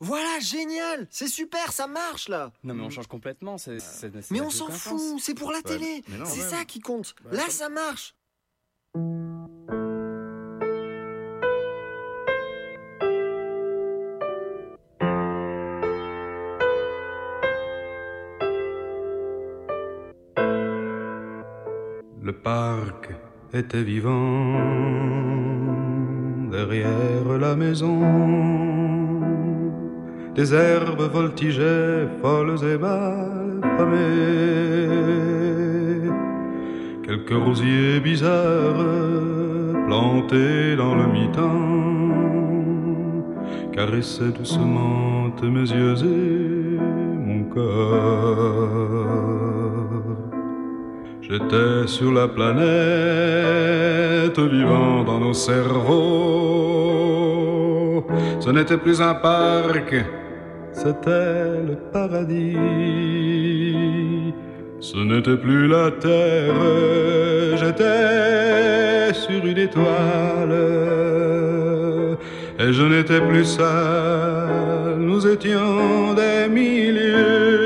Voilà, génial! C'est super, ça marche là! Non, mais on change complètement. Mais on s'en fout, c'est pour la télé! mais non, C'est ouais. ça qui compte! Là, ça marche! Le parc était vivant derrière la maison. Des herbes voltigeaient folles et mal famées. Quelques rosiers bizarres plantés dans le mi-temps caressaient doucement mes yeux et mon cœur. J'étais sur la planète, vivant dans nos cerveaux. Ce n'était plus un parc, c'était le paradis. Ce n'était plus la terre, j'étais sur une étoile. Et je n'étais plus seul, nous étions des milliers.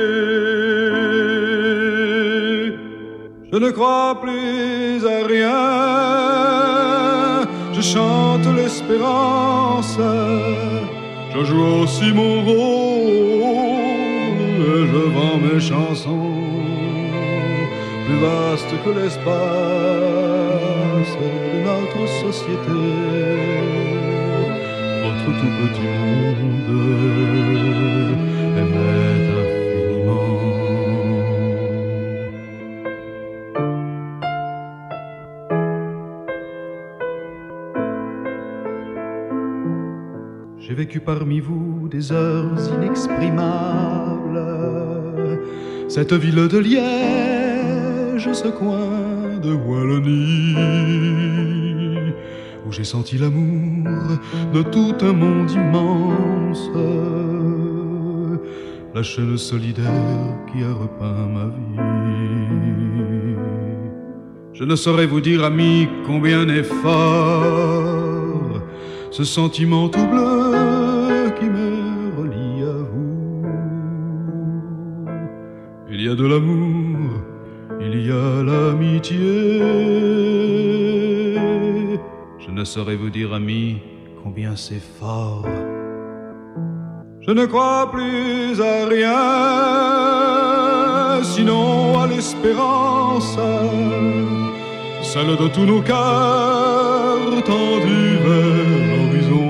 Je ne crois plus à rien, je chante l'espérance, je joue aussi mon rôle et je vends mes chansons, plus vaste que l'espace de notre société. Votre tout petit monde aimait infiniment. J'ai vécu parmi vous des heures inexprimables. Cette ville de Liège, ce coin de Wallonie, où j'ai senti l'amour de tout un monde immense. La chaîne solidaire qui a repeint ma vie. Je ne saurais vous dire, amis, combien n'est fort ce sentiment tout bleu qui me relie à vous. Il y a de l'amour, il y a l'amitié. Je ne saurais vous dire, amis, combien c'est fort. Je ne crois plus à rien, sinon à l'espérance, celle de tous nos cœurs tendus vers l'horizon.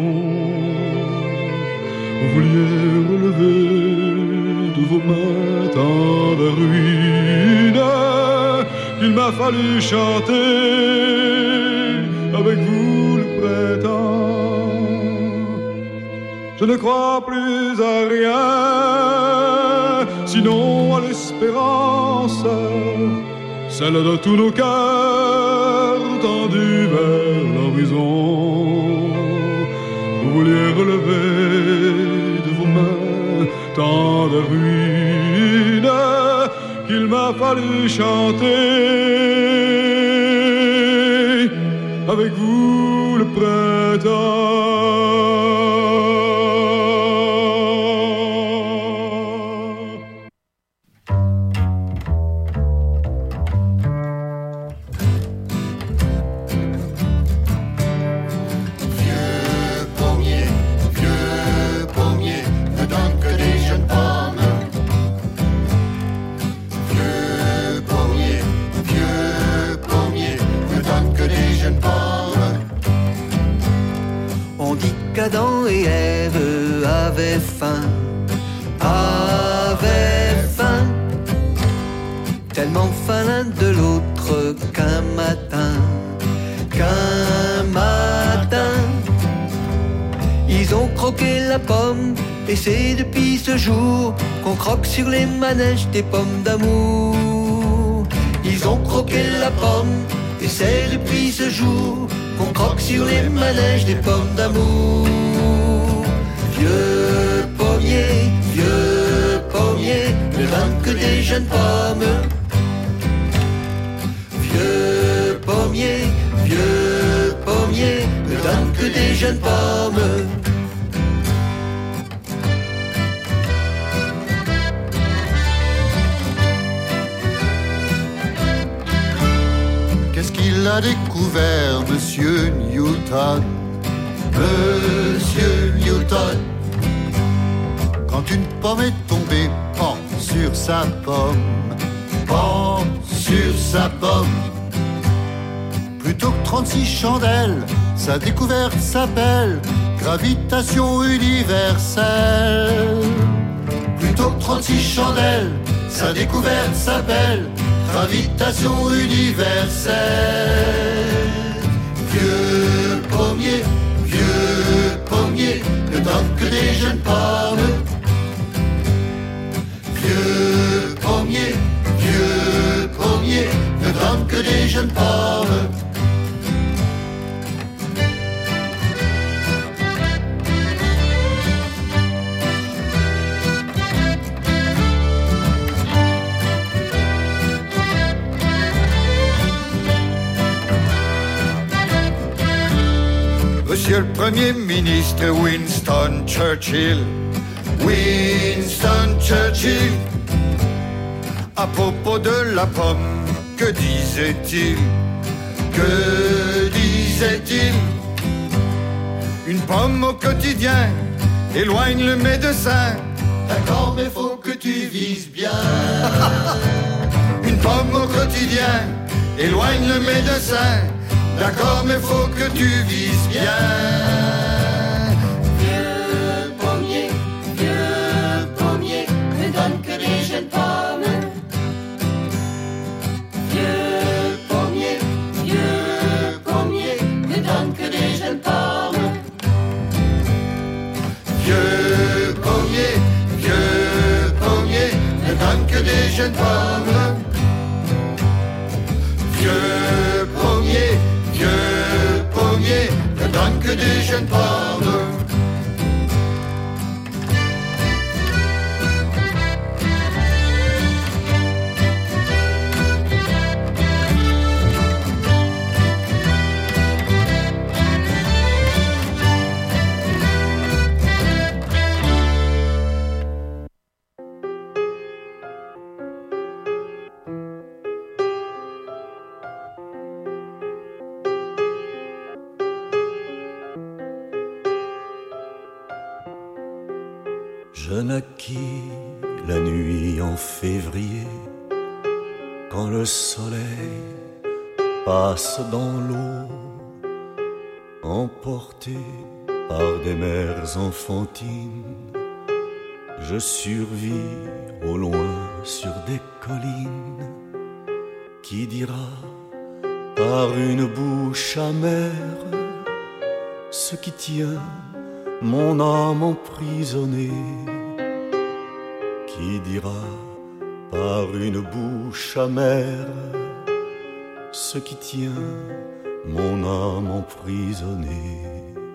Vous vouliez relever de vos mains tant de ruines qu'il m'a fallu chanter avec vous le printemps. Je ne crois plus à rien, sinon à l'espérance, celle de tous nos cœurs tendus vers l'horizon. Vous vouliez relever de vos mains tant de ruines qu'il m'a fallu chanter avec vous le printemps. Adam et Ève avaient faim, tellement faim l'un de l'autre qu'un matin, ils ont croqué la pomme, et c'est depuis ce jour qu'on croque sur les manèges des pommes d'amour. Ils ont croqué la pomme, et c'est depuis ce jour qu'on croque sur les manèges des pommes d'amour. Vieux pommier, ne donne que des jeunes pommes. Vieux pommier, ne donne que des jeunes pommes. l'a découvert, Monsieur Newton. Monsieur Newton. Quand une pomme est tombée, pan sur sa pomme, pan sur sa pomme. Plutôt que 36 chandelles, sa découverte s'appelle gravitation universelle. Plutôt que 36 chandelles, sa découverte s'appelle gravitation universelle. Vieux pommier, ne donne que des jeunes pommes. Vieux pommier, ne donne que des jeunes pommes. Monsieur le Premier ministre Winston Churchill, Winston Churchill, à propos de la pomme, que disait-il? Que disait-il? Une pomme au quotidien éloigne le médecin. D'accord, mais faut que tu vises bien. Une pomme au quotidien éloigne le médecin. D'accord, mais faut que tu vises bien. Vieux pommier, ne donne que des jeunes pommes. Vieux pommier, ne donne que des jeunes pommes. Vieux pommier, ne donne que des jeunes pommes. Vieux pommier, ne donne que des jeunes pommes. Je naquis la nuit en février, quand le soleil passe dans l'eau, emporté par des mers enfantines. Je survis au loin sur des collines. Qui dira par une bouche amère ce qui tient mon âme emprisonnée? Qui dira par une bouche amère ce qui tient mon âme emprisonnée?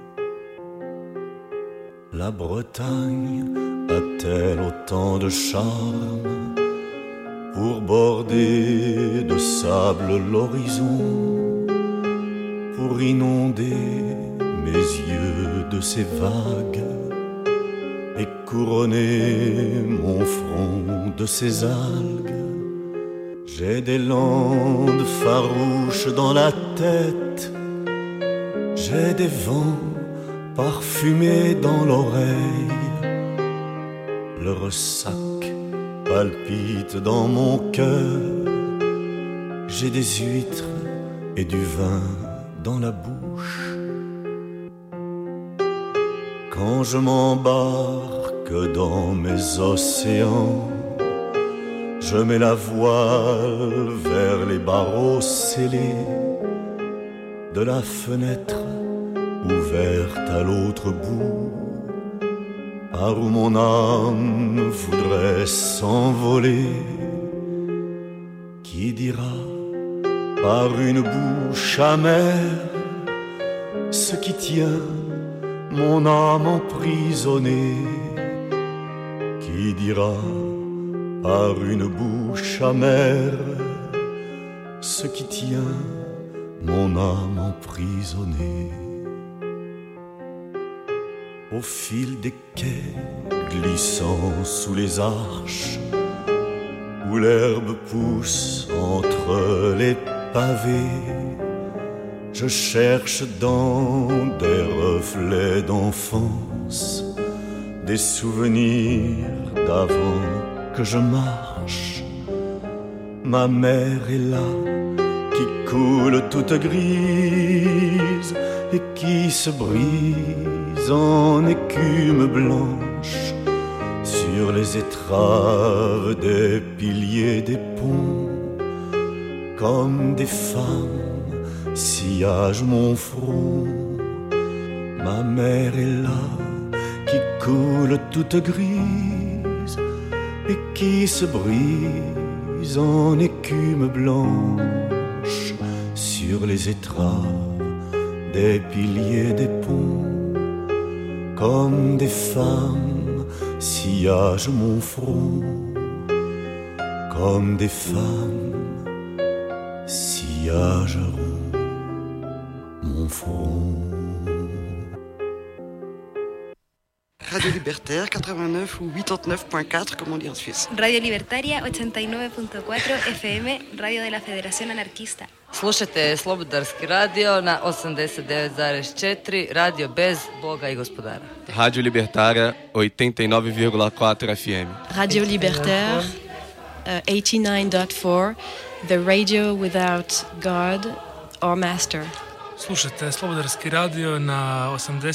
La Bretagne a-t-elle autant de charme pour border de sable l'horizon, pour inonder mes yeux de ces vagues et couronner mon front de ces algues? J'ai des landes farouches dans la tête, j'ai des vents parfumés dans l'oreille. Le ressac palpite dans mon cœur, j'ai des huîtres et du vin dans la bouche. Quand je m'embarque dans mes océans, je mets la voile vers les barreaux scellés de la fenêtre ouverte à l'autre bout, par où mon âme voudrait s'envoler. Qui dira par une bouche amère ce qui tient mon âme emprisonnée? Qui dira par une bouche amère ce qui tient mon âme emprisonnée? Au fil des quais glissant sous les arches, où l'herbe pousse entre les pavés, Je cherche dans des reflets d'enfance des souvenirs d'avant que je marche. Ma mère est là, qui coule toute grise et qui se brise en écume blanche sur les étraves des piliers des ponts. Comme des femmes sillage mon front. Ma mère est là, qui coule toute grise et qui se brise en écume blanche sur les étraves des piliers des ponts. Comme des femmes sillage mon front. Comme des femmes sillageront mon front. Radio Libertaire 89 ou 89.4, comme on dit en Suisse. Radio Libertaria 89.4 FM, radio de la Federación Anarquista. Slušajte Slobodarski radio na 89,4, radio bez Boga i gospodara. Radio Libertaria 89,4 FM. Radio Libertaire 89.4, the radio without God or master. Slušajte Slobodarski radio na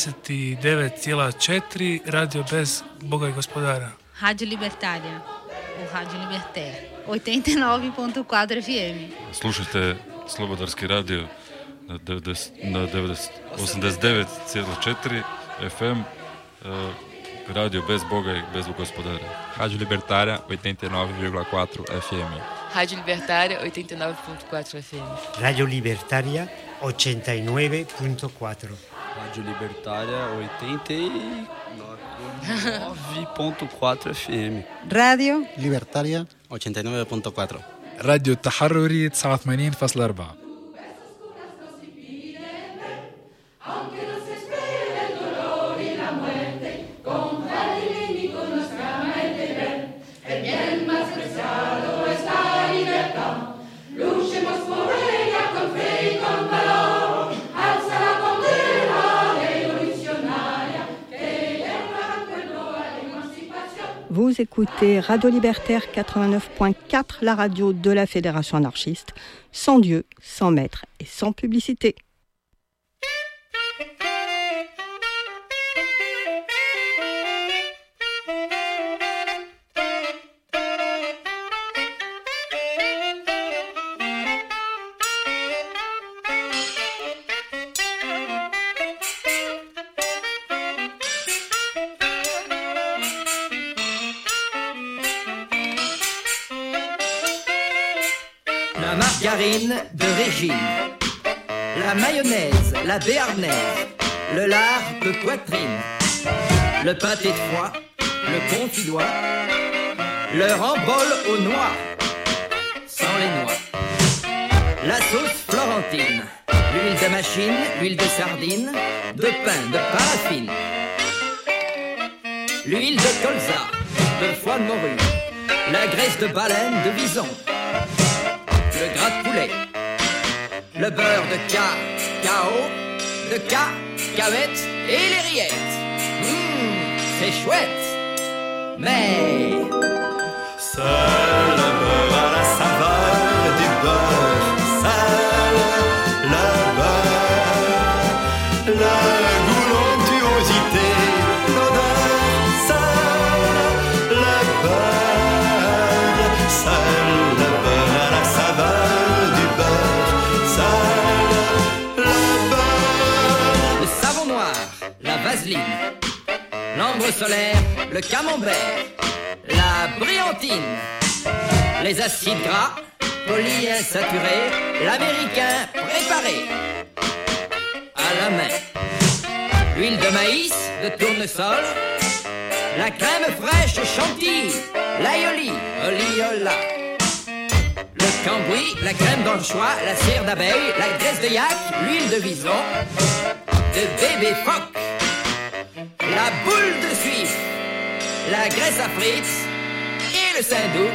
89,4, radio bez Boga i gospodara. Radio Libertaria, o Radio Libertaire 89.4 FM. Slušajte Slobodarski radio na 89,4 FM, radio bez Boga i bez gospodara. Radio Libertaria 89,4 FM. Radio Libertaria 89.4 FM. Radio Libertaria 89.4. Radio Libertaria 89.4 FM. Radio Libertaria 89.4. راديو التحرري 89.4. Vous écoutez Radio Libertaire 89.4, la radio de la Fédération anarchiste, sans Dieu, sans maître et sans publicité. La margarine de régime, la mayonnaise, la béarnaise, le lard de poitrine, le pâté de foie, le confidois, le rambol aux noix, sans les noix, la sauce florentine, l'huile de machine, l'huile de sardine, de pain, de paraffine, l'huile de colza, de foie de morue, la graisse de baleine, de bison, le gras de poulet, le beurre de cacao, de cacahuètes et les rillettes. C'est chouette, mais... Seul le beurre à la saveur du beurre, seul le beurre, le goût, l'onctuosité, l'odeur, seul le beurre, seul le beurre à la saveur du beurre, seul le beurre. Le savon noir, la vaseline, l'ambre solaire, le camembert, la brillantine, les acides gras, polyinsaturés, l'américain préparé à la main, l'huile de maïs, de tournesol, la crème fraîche chantilly, l'aïoli, oliola, le cambouis, la crème d'anchois, la cire d'abeille, la graisse de yak, l'huile de bison, de bébé phoque, la boule de suif, la graisse à frites et le saindoux.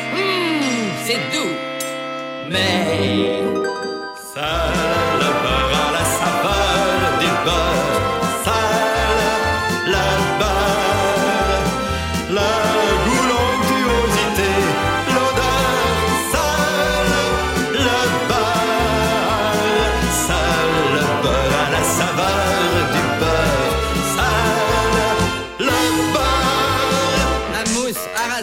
C'est doux, mais... Seul le beurre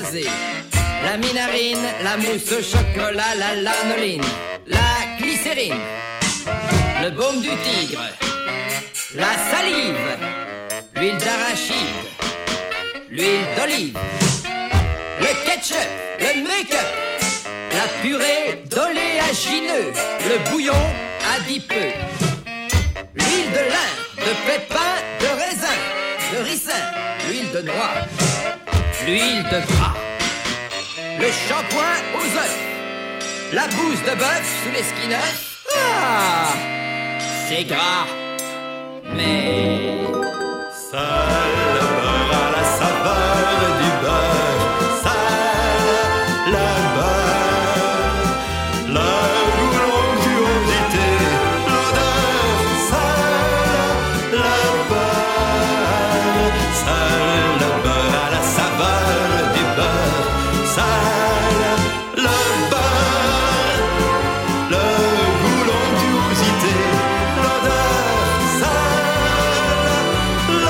rosée, la minarine, la mousse au chocolat, la lanoline, la glycérine, le baume du tigre, la salive, l'huile d'arachide, l'huile d'olive, le ketchup, le make-up, la purée d'oléagineux, le bouillon adipeux, l'huile de lin, de pépin, de raisin, de ricin, l'huile de noix, l'huile de gras, le shampoing aux œufs, la bouse de bœuf sous les skinneufs. Ah, c'est gras, mais sale beurre à la saveur du beurre, sale le beurre, la l'onctuosité, l'odeur, sale le beurre, sale le beurre à la saveur du beurre, sale le beurre, le goût, l'onctuosité, l'odeur, sale le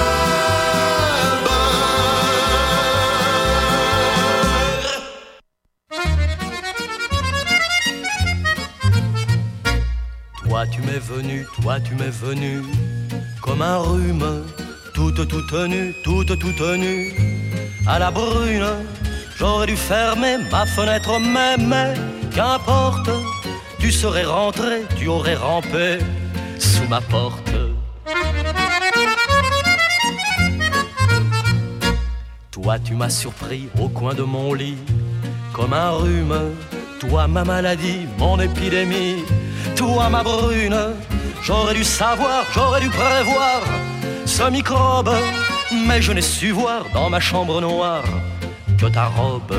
toi tu m'es venu, comme un rhume, toute nue, à la brune. J'aurais dû fermer ma fenêtre, mais qu'importe, tu serais rentré, tu aurais rampé sous ma porte. Toi tu m'as surpris au coin de mon lit, comme un rhume, toi ma maladie, mon épidémie, toi ma brune. J'aurais dû savoir, j'aurais dû prévoir ce microbe, mais je n'ai su voir dans ma chambre noire que ta robe.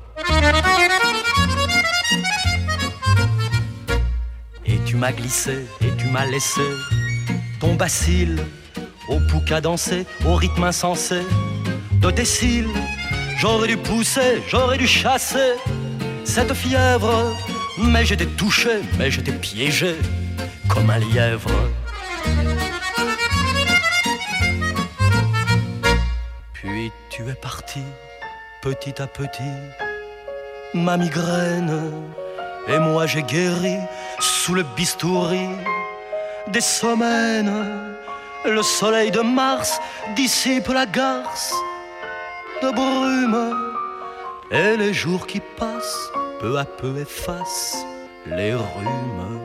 Et tu m'as glissé, et tu m'as laissé ton bacille au pouls cadencé, au rythme insensé de tes cils. J'aurais dû pousser, j'aurais dû chasser cette fièvre, mais j'étais touché, mais j'étais piégé comme un lièvre. Puis tu es parti, petit à petit, ma migraine, et moi j'ai guéri sous le bistouri des semaines. Le soleil de Mars dissipe la garce de brume, et les jours qui passent peu à peu effacent les rhumes.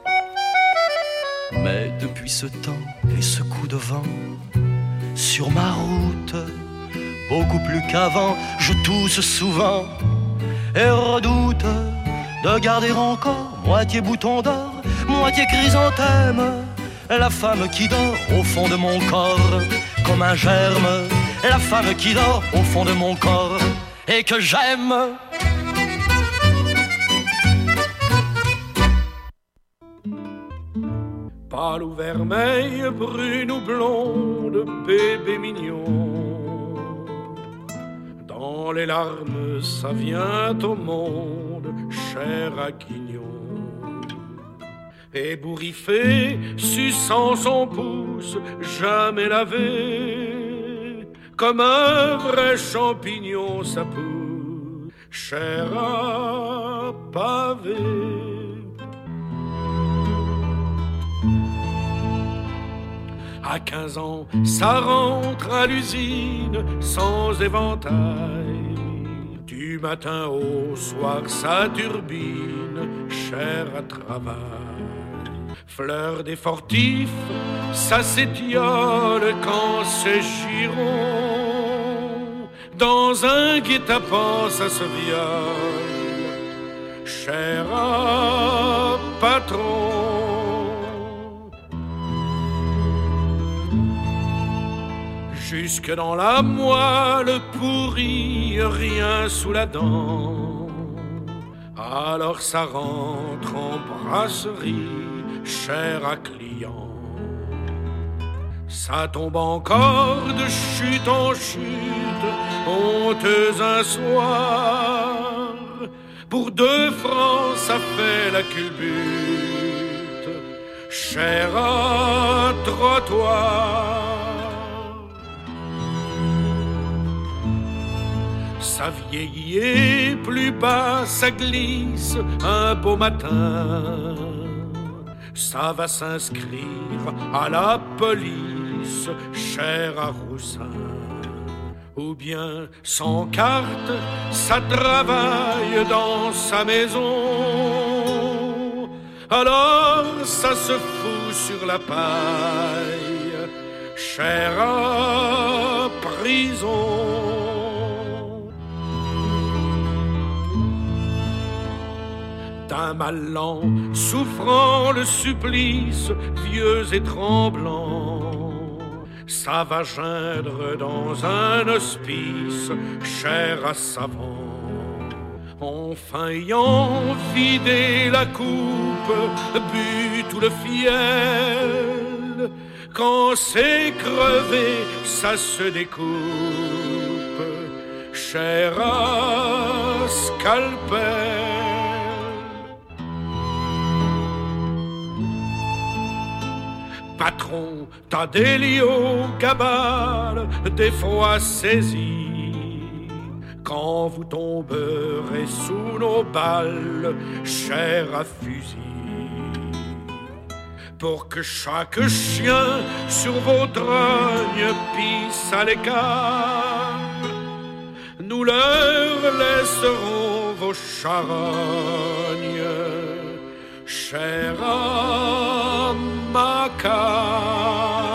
Mais depuis ce temps et ce coup de vent, sur ma route, beaucoup plus qu'avant, je tousse souvent et redoute de garder encore moitié bouton d'or, moitié chrysanthème, la femme qui dort au fond de mon corps comme un germe, la femme qui dort au fond de mon corps et que j'aime. Pâle ou vermeille, brune ou blonde, bébé mignon, dans les larmes ça vient au monde, chair à quignon. Ébouriffé, suçant son pouce, jamais lavé, comme un vrai champignon ça pousse, chair à pavé. À 15 ans, ça rentre à l'usine sans éventail. Du matin au soir, ça turbine, chair à travail. Fleur des fortifs, ça s'étiole quand c'est giron. Dans un guet-apens, ça se viole, chair à patron. Jusque dans la moelle pourrie, rien sous la dent. Alors ça rentre en brasserie, chair à client. Ça tombe encore de chute en chute, honteuse un soir. Pour 2 francs, ça fait la culbute, chair à trottoir. ça vieillit et plus bas ça glisse un beau matin. Ça va s'inscrire à la police, cher à Roussin. Ou bien sans carte, ça travaille dans sa maison. Alors ça se fout sur la paille, cher à prison. D'un mal lent, souffrant le supplice, vieux et tremblant, ça va geindre dans un hospice, cher à savant. Enfin ayant vidé la coupe, bu tout le fiel, quand c'est crevé, ça se découpe, cher à scalpel. Patron, t'as des lios cabales, des fois saisis, quand vous tomberez sous nos balles, cher à fusil. Pour que chaque chien sur vos drognes pisse à l'écart, nous leur laisserons vos charognes, cher à Macar.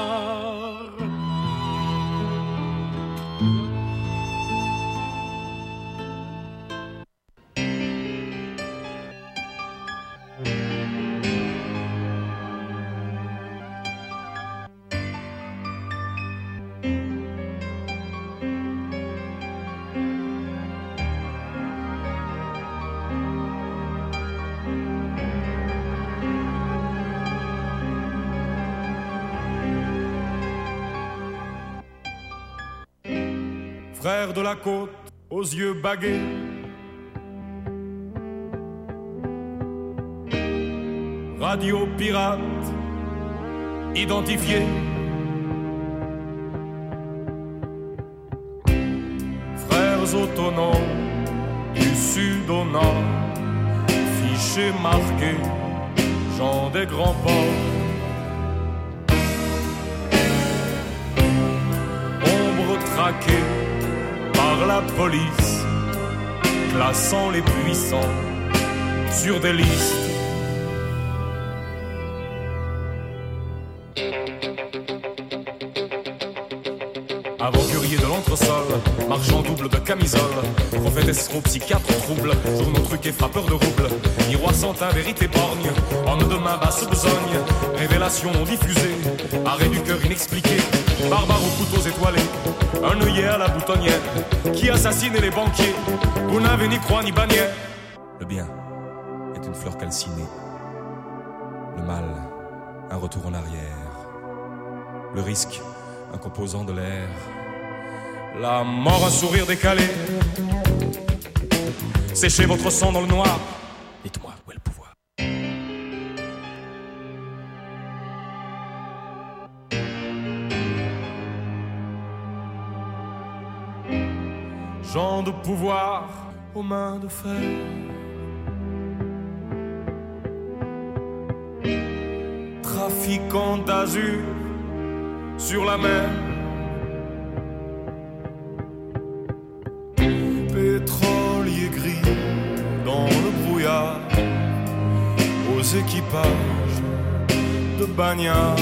Frère de la côte, aux yeux bagués, radio pirate, identifié. Frères autonomes, du sud au nord, fichés marqués, gens des grands ports. Ombre traquée par la police, classant les puissants sur des listes. Aventurier de l'entresol, marchand double de camisole, prophète escroc, psychiatre trouble, journaux truqués, frappeur de roubles, miroir sans teint, vérité borgne, homme de main basse besogne, révélation non diffusée, arrêt du cœur inexpliqué, barbare aux couteaux étoilés, un œillet à la boutonnière, qui assassine les banquiers, vous n'avez ni croix ni bannière. Le bien est une fleur calcinée, le mal, un retour en arrière, le risque, un composant de l'air, la mort, un sourire décalé. Séchez votre sang dans le noir. Dites-moi où est le pouvoir. Gens de pouvoir aux mains de fer, trafiquants d'azur sur la mer, pétrolier gris dans le brouillard, aux équipages de bagnards.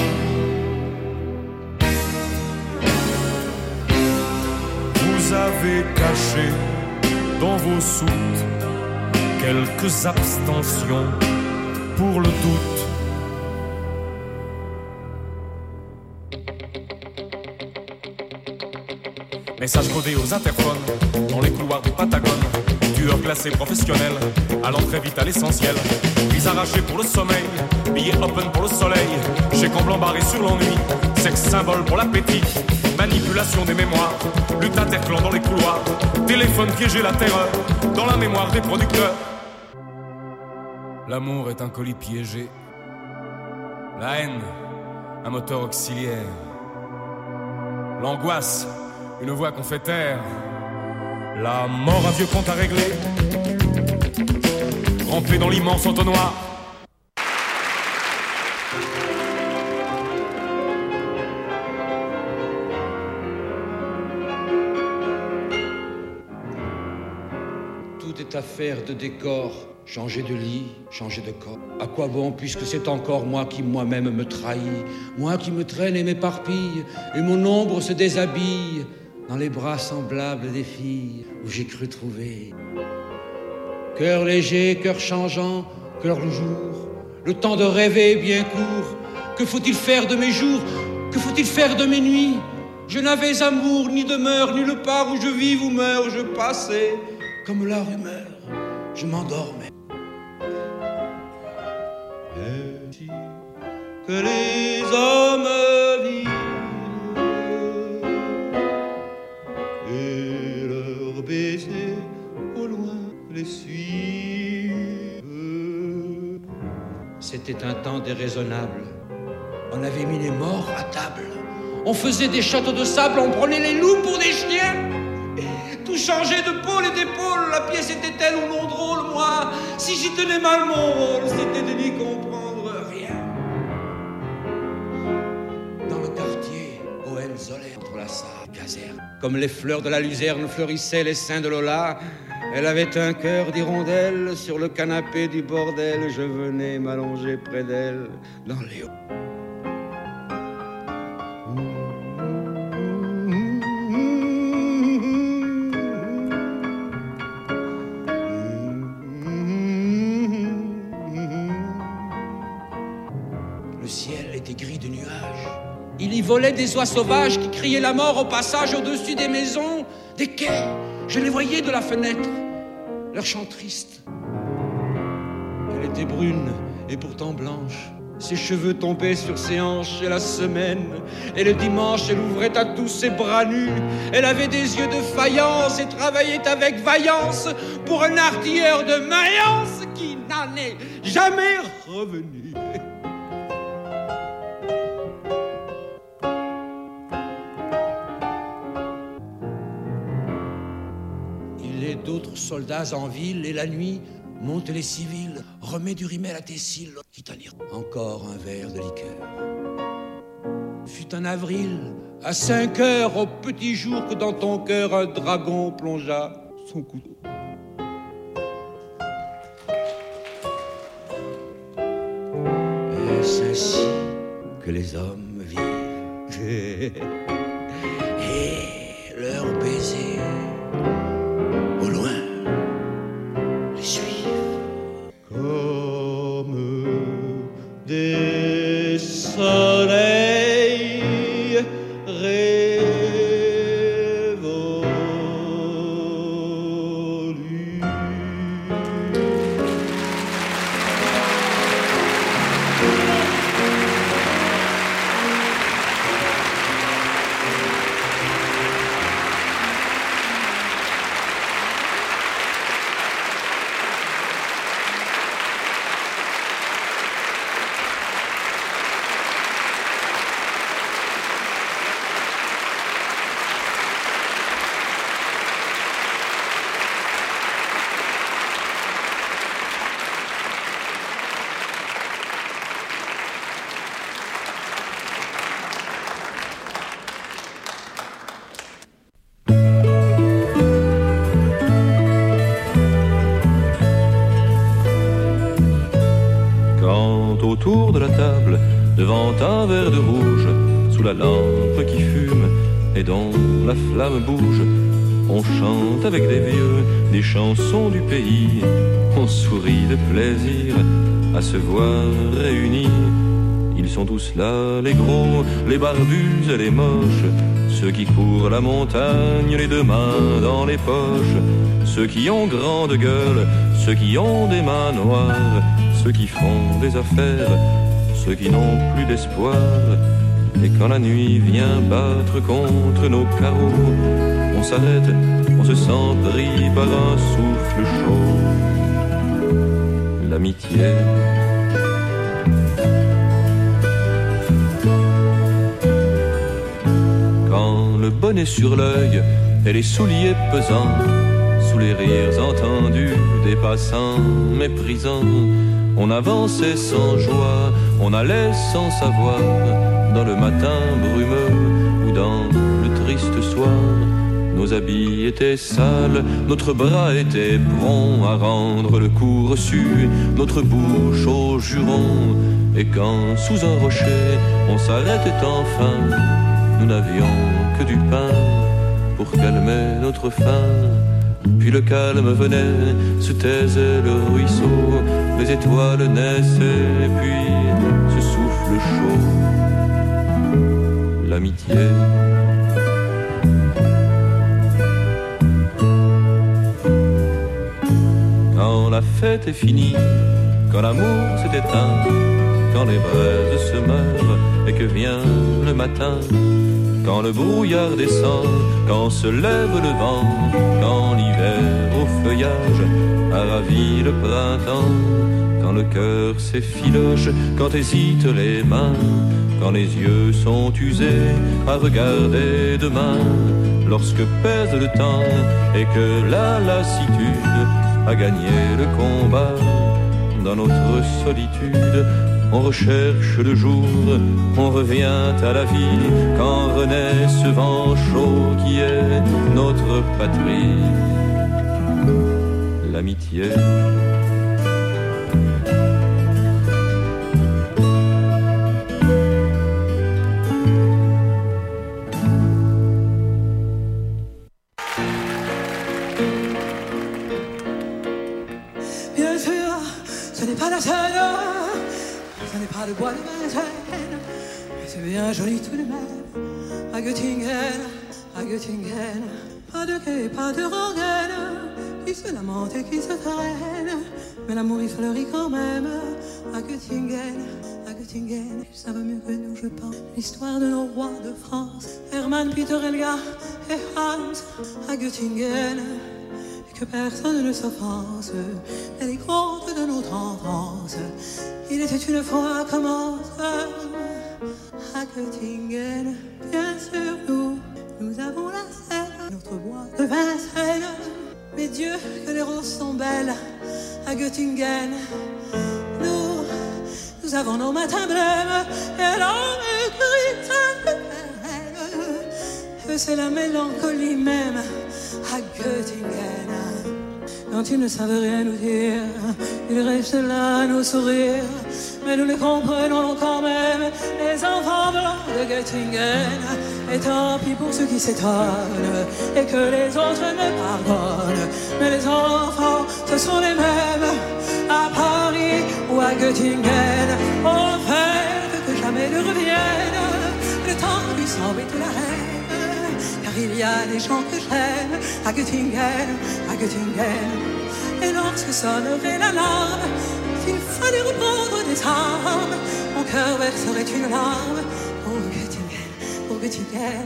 Vous avez caché dans vos soutes quelques abstentions pour le doute. Messages codés aux interphones, dans les couloirs du Patagone. Tueurs classés professionnels, allant très vite à l'essentiel. Vies arrachés pour le sommeil, billets open pour le soleil. Chèques en blanc barré sur l'ennui, sexe symbole pour l'appétit. Manipulation des mémoires, lutte interclan dans les couloirs. Téléphone piégé, la terreur, dans la mémoire des producteurs. L'amour est un colis piégé. La haine, un moteur auxiliaire. L'angoisse, une voix qu'on fait taire. La mort, un vieux compte à régler, trempé dans l'immense entonnoir. Tout est affaire de décor. Changer de lit, changer de corps. À quoi bon, puisque c'est encore moi qui moi-même me trahis, moi qui me traîne et m'éparpille, et mon ombre se déshabille dans les bras semblables des filles où j'ai cru trouver. Cœur léger, cœur changeant, cœur le jour, le temps de rêver est bien court. Que faut-il faire de mes jours? Que faut-il faire de mes nuits? Je n'avais amour, ni demeure, nulle part où je vive ou meurs. Je passais comme la rumeur, je m'endormais. Ainsi que les hommes vivent et leurs baisers au loin les suivent. C'était un temps déraisonnable. On avait mis les morts à table. On faisait des châteaux de sable, on prenait les loups pour des chiens. Tout changeait de pôle et d'épaule. La pièce était-elle ou non drôle? Moi, si j'y tenais mal mon rôle, c'était de n'y comprendre rien. Dans le quartier, Hohenzollern, entre la salle et la caserne, comme les fleurs de la luzerne fleurissaient les seins de Lola, elle avait un cœur d'hirondelle. Sur le canapé du bordel, je venais m'allonger près d'elle dans les... Il y volait des oies sauvages qui criaient la mort au passage au-dessus des maisons, des quais. Je les voyais de la fenêtre, leur chant triste. Elle était brune et pourtant blanche. Ses cheveux tombaient sur ses hanches et la semaine. Et le dimanche, elle ouvrait à tous ses bras nus. Elle avait des yeux de faïence et travaillait avec vaillance pour un artilleur de Mayence qui n'en est jamais revenu. D'autres soldats en ville et la nuit montent les civils, remets du rimel à tes cils, quitte à lire encore un verre de liqueur. Fut un avril, à 5 heures, au petit jour, que dans ton cœur un dragon plongea son couteau. Est-ce ainsi que les hommes vivent? Et leur baiser au loin, les suivent comme des soleils révolus. Autour de la table, devant un verre de rouge, sous la lampe qui fume et dont la flamme bouge, on chante avec des vieux des chansons du pays. On sourit de plaisir à se voir réunis. Ils sont tous là, les gros, les barbus et les moches, ceux qui courent la montagne, les deux mains dans les poches, ceux qui ont grande gueule, ceux qui ont des mains noires, ceux qui font des affaires, ceux qui n'ont plus d'espoir. Et quand la nuit vient battre contre nos carreaux, on s'arrête, on se sent pris par un souffle chaud. L'amitié. Quand le bonnet sur l'œil et les souliers pesants, sous les rires entendus des passants méprisants. On avançait sans joie, on allait sans savoir, dans le matin brumeux ou dans le triste soir. Nos habits étaient sales, notre bras était prompt à rendre le coup reçu, notre bouche au juron. Et quand sous un rocher on s'arrêtait enfin, nous n'avions que du pain pour calmer notre faim. Puis le calme venait, se taisait le ruisseau, les étoiles naissaient, puis ce souffle chaud, l'amitié. Quand la fête est finie, quand l'amour s'est éteint, quand les braises se meurent et que vient le matin, quand le brouillard descend, quand se lève le vent, quand l'hiver au feuillage a ravi le printemps, quand le cœur s'effiloche, quand hésitent les mains, quand les yeux sont usés à regarder demain, lorsque pèse le temps et que la lassitude a gagné le combat, dans notre solitude on recherche le jour, on revient à la vie, quand renaît ce vent chaud qui est notre patrie, l'amitié. Bien sûr, ce n'est pas la scène, ce n'est pas le bois de Vincennes, mais c'est bien joli tout de même. À Göttingen, pas de quai, pas de rengaine, qui se lamente et qui se traîne, mais l'amour il fleurit quand même. À Göttingen, ils savent mieux que nous, je pense, l'histoire de nos rois de France, Hermann, Peter, Helga et Hans. À Göttingen, que personne ne s'offense, et les contes de notre enfance. Il était une fois commence à Göttingen. Bien sûr, nous avons la Seine, notre bois de Vincennes. Mais Dieu, que les roses sont belles à Göttingen. Nous avons nos matins blêmes et l'homme écrit que c'est la mélancolie même à Göttingen. Quand ils ne savent rien nous dire, ils restent là à nous sourire, mais nous les comprenons quand même, les enfants blancs de Göttingen. Et tant pis pour ceux qui s'étonnent et que les autres ne pardonnent, mais les enfants, ce sont les mêmes à Paris ou à Göttingen. On fait que jamais ne revienne le temps du sang et de la haine, car il y a des gens que j'aime à Göttingen. Et lorsque sonnerait l'alarme, s'il fallait reprendre des armes, mon cœur verserait une larme pour Göttingen.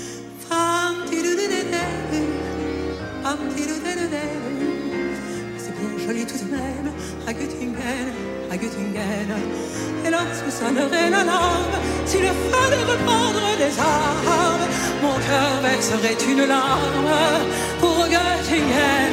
C'est bien joli tout de même à Göttingen. Et lorsque sonnerait l'alarme, s'il fallait reprendre des armes, mon cœur verserait une larme pour Göttingen.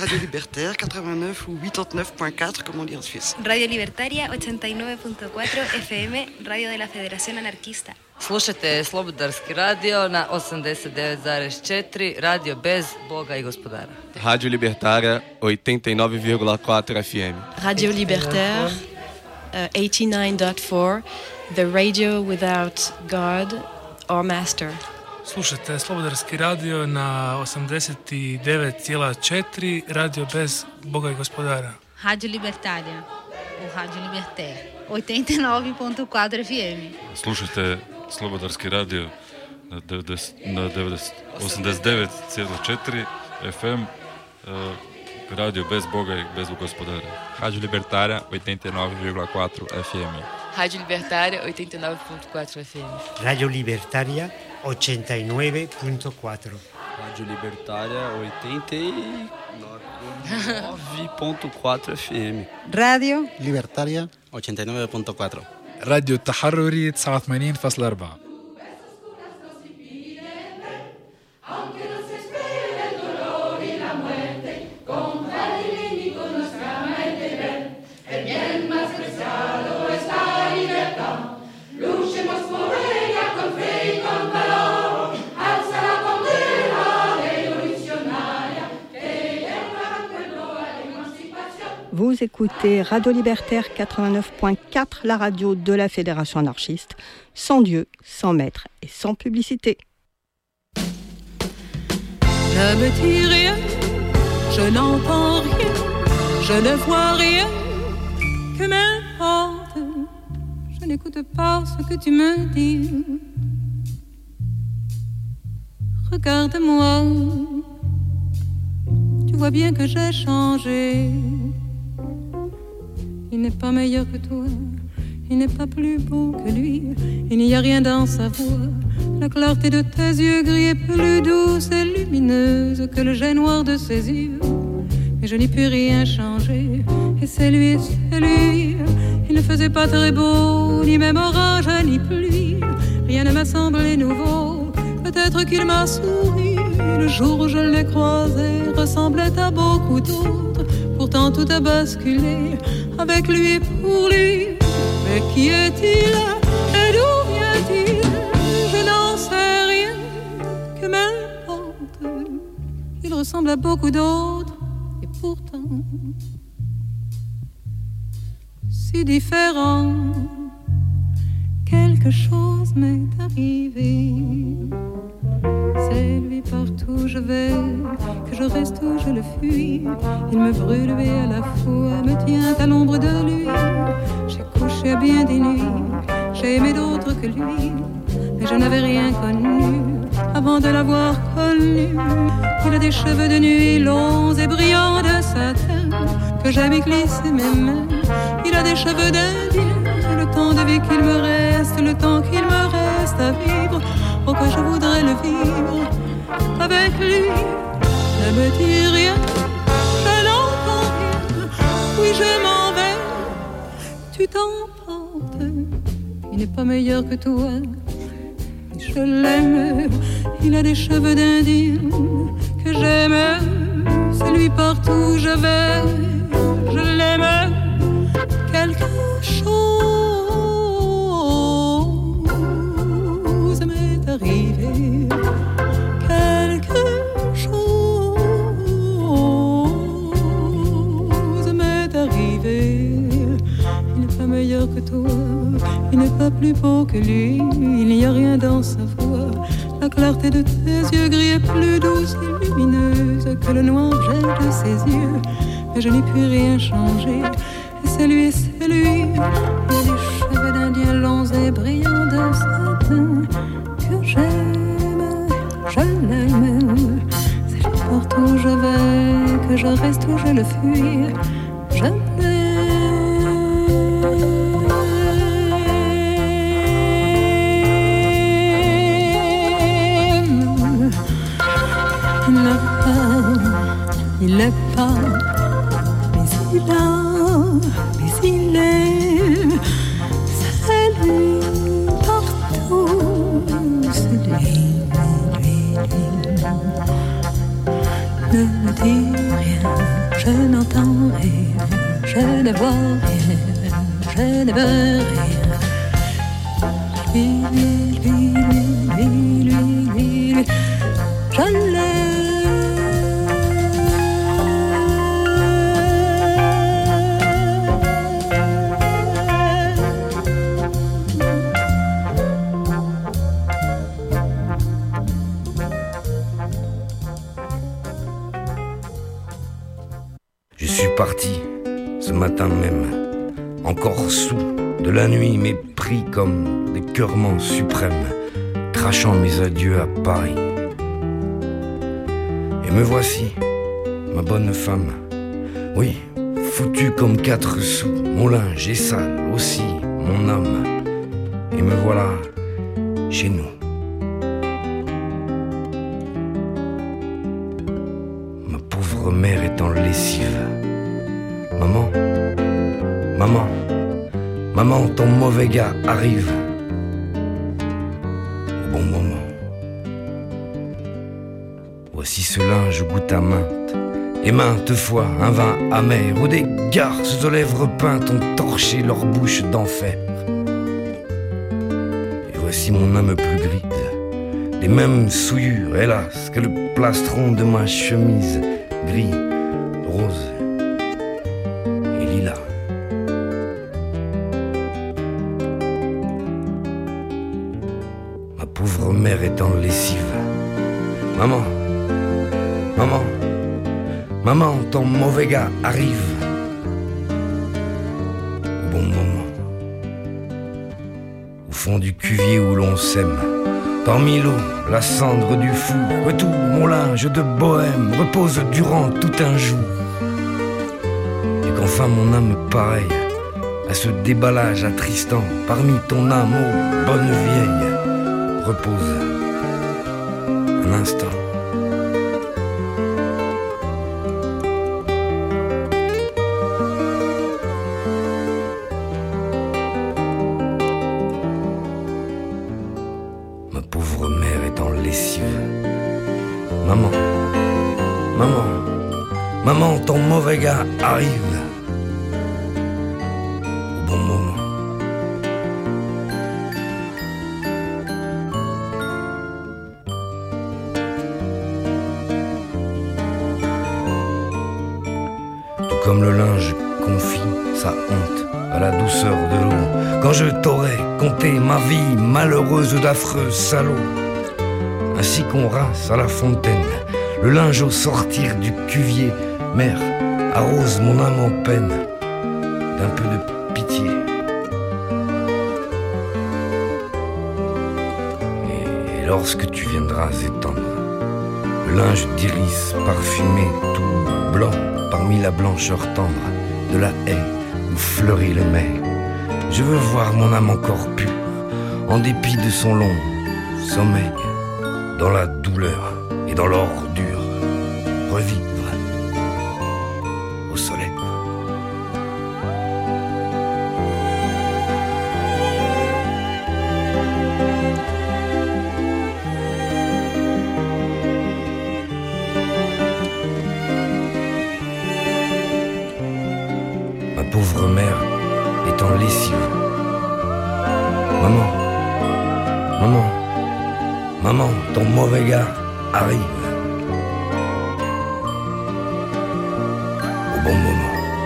Radio Libertaire 89 ou 89.4, comme on dit en Suisse. Radio Libertaria 89.4 FM, radio de la Federación Anarquista. Slušajte Slobodarski radio na 89,4, radio bez Boga i gospodara. Rádio Libertária 89,4 FM. Radio Libertaire 89.4, the radio without God or master. Slušajte Slobodarski radio na 89,4, radio bez Boga i gospodara. Radio Libertaria, o Rádio Libertaire, 89.4 FM. Slušajte Slobodarski radio na 89,4 FM, radio bez Boga i bez gospodara. Rádio Libertária 89,4 FM. Rádio Libertária 89.4 FM. Radio Libertaria 89.4. Rádio Libertária 89.4 FM. Radio Libertaria 89.4. راديو التحرري 89.4. Vous écoutez Radio Libertaire 89.4, la radio de la Fédération anarchiste, sans Dieu, sans maître et sans publicité. Ne me dis rien, je n'entends rien, je ne vois rien, que m'importe, je n'écoute pas ce que tu me dis. Regarde-moi, tu vois bien que j'ai changé. Il n'est pas meilleur que toi, il n'est pas plus beau que lui. Il n'y a rien dans sa voix. La clarté de tes yeux gris est plus douce et lumineuse que le jet noir de ses yeux. Mais je n'y puis rien changer. Et c'est lui, c'est lui. Il ne faisait pas très beau, ni même orage, ni pluie. Rien ne m'a semblé nouveau. Peut-être qu'il m'a souri. Le jour où je l'ai croisé ressemblait à beaucoup d'autres. Pourtant tout a basculé avec lui et pour lui. Mais qui est-il et d'où vient-il? Je n'en sais rien, que m'importe. Il ressemble à beaucoup d'autres et pourtant si différent. Quelque chose m'est arrivé. C'est lui partout je vais, que je reste où je le fuis. Il me brûle et à la fois me tient à l'ombre de lui. J'ai couché à bien des nuits, j'ai aimé d'autres que lui, mais je n'avais rien connu avant de l'avoir connu. Il a des cheveux de nuit longs et brillants de satin que j'aime y glisser mes mains. Il a des cheveux d'Indien, le temps de vie qu'il me reste, le temps qu'il me reste à vivre. Oh que je voudrais le vivre avec lui. Ne me dis rien, je n'entends rien. Oui je m'en vais, tu t'emportes. Il n'est pas meilleur que toi, je l'aime. Il a des cheveux d'Indien que j'aime. C'est lui partout je vais, je l'aime. Quelque chose m'est arrivé. Quelque chose m'est arrivé. Il n'est pas meilleur que toi, il n'est pas plus beau que lui. Il n'y a rien dans sa voix. La clarté de tes yeux gris est plus douce et lumineuse que le noir gel de ses yeux. Mais je n'y puis rien changer. Et c'est lui, c'est lui. Il a des cheveux d'Indien longs et brillants de satin que j'aime, je l'aime. C'est lui partout où je vais, que je reste où je le fuis. Je l'aime. Il n'est pas, mais il a, mais il est. C'est lui partout, c'est lui. Ne me dis rien. je n'entends rien, je ne vois rien, je ne veux rien. Lui, je l'aime. Je suis parti ce matin même, encore sous de la nuit, mais pris comme des cœurements suprêmes, crachant mes adieux à Paris. Et me voici, ma bonne femme, oui, foutue comme 4 sous, mon linge est sale aussi, mon âme, et me voilà chez nous. Ma pauvre mère est en lessive. Maman, maman, maman, ton mauvais gars arrive au bon moment. Voici ce linge goutte à maintes, et maintes fois un vin amer, où des garces aux lèvres peintes ont torché leur bouche d'enfer. Et voici mon âme plus grise, les mêmes souillures, hélas, que le plastron de ma chemise, gris, rose et lilas. Ma pauvre mère est en lessive. Maman, maman, maman, ton mauvais gars arrive au bon moment. Au fond du cuvier où l'on sème, parmi l'eau, la cendre du four, où tout mon linge de bohème repose durant tout un jour. Et qu'enfin mon âme pareille à ce déballage attristant, parmi ton âme, ô bonne vieille, repose un instant. Ma pauvre mère est en lessive. Maman, maman, maman, ton mauvais gars arrive au bon moment. Tout comme le linge confie sa honte à la douceur de l'eau, quand je t'aurais conté ma vie malheureuse d'affreux salaud. Ainsi qu'on rince à la fontaine le linge au sortir du cuvier, mère, arrose mon âme en peine d'un peu de pitié. Et lorsque tu viendras étendre le linge d'iris parfumé tout blanc parmi la blancheur tendre de la haie où fleurit le mai, je veux voir mon âme encore pure, en dépit de son long sommeil, dans la douleur et dans l'ordure, revivre au soleil. Ma pauvre mère est en lessive. Maman, maman, maman, ton mauvais gars arrive au bon moment.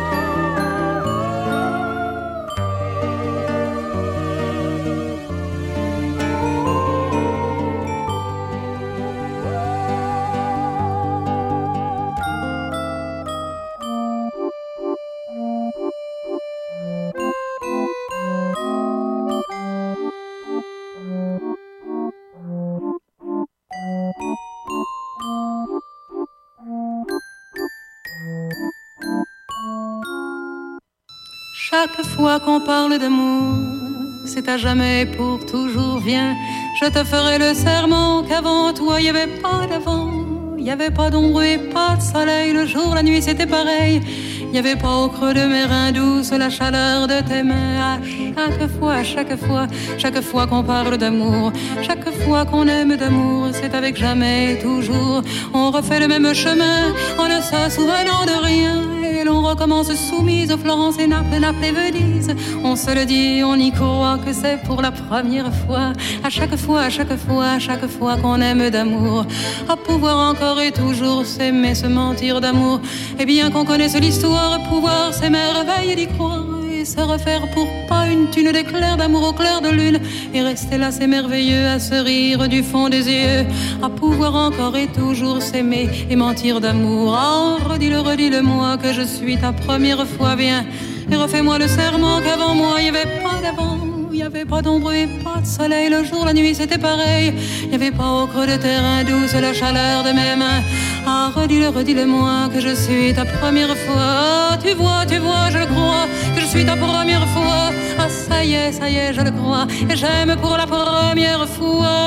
Chaque fois qu'on parle d'amour, c'est à jamais pour toujours. Viens, je te ferai le serment qu'avant toi, y avait pas d'avant. Y avait pas d'ombre et pas de soleil. Le jour, la nuit, c'était pareil. Y avait pas au creux de mes reins douces la chaleur de tes mains. À chaque fois qu'on parle d'amour, chaque fois qu'on aime d'amour, c'est avec jamais et toujours. On refait le même chemin en ne se souvenant de rien. Et l'on recommence soumise aux Florence et Naples et Venise. On se le dit, on y croit que c'est pour la première fois. À chaque fois qu'on aime d'amour, à pouvoir encore et toujours s'aimer, se mentir d'amour. Et bien qu'on connaisse l'histoire, pouvoir s'émerveiller d'y croire et se refaire pour pas une thune d'éclairs d'amour au clair de lune. Et rester là, c'est merveilleux, à se rire du fond des yeux, à pouvoir encore et toujours s'aimer et mentir d'amour. Ah, redis-le-moi que je suis ta première fois, viens et refais-moi le serment qu'avant moi y avait pas d'avant. Il n'y avait pas d'ombre et pas de soleil, le jour, la nuit, c'était pareil. Il n'y avait pas au creux de terrain douce la chaleur de mes mains. Ah, redis-le-moi que je suis ta première fois. Tu vois, je le crois, que je suis ta première fois. Ah, ça y est, je le crois, et j'aime pour la première fois.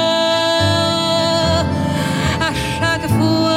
À chaque fois.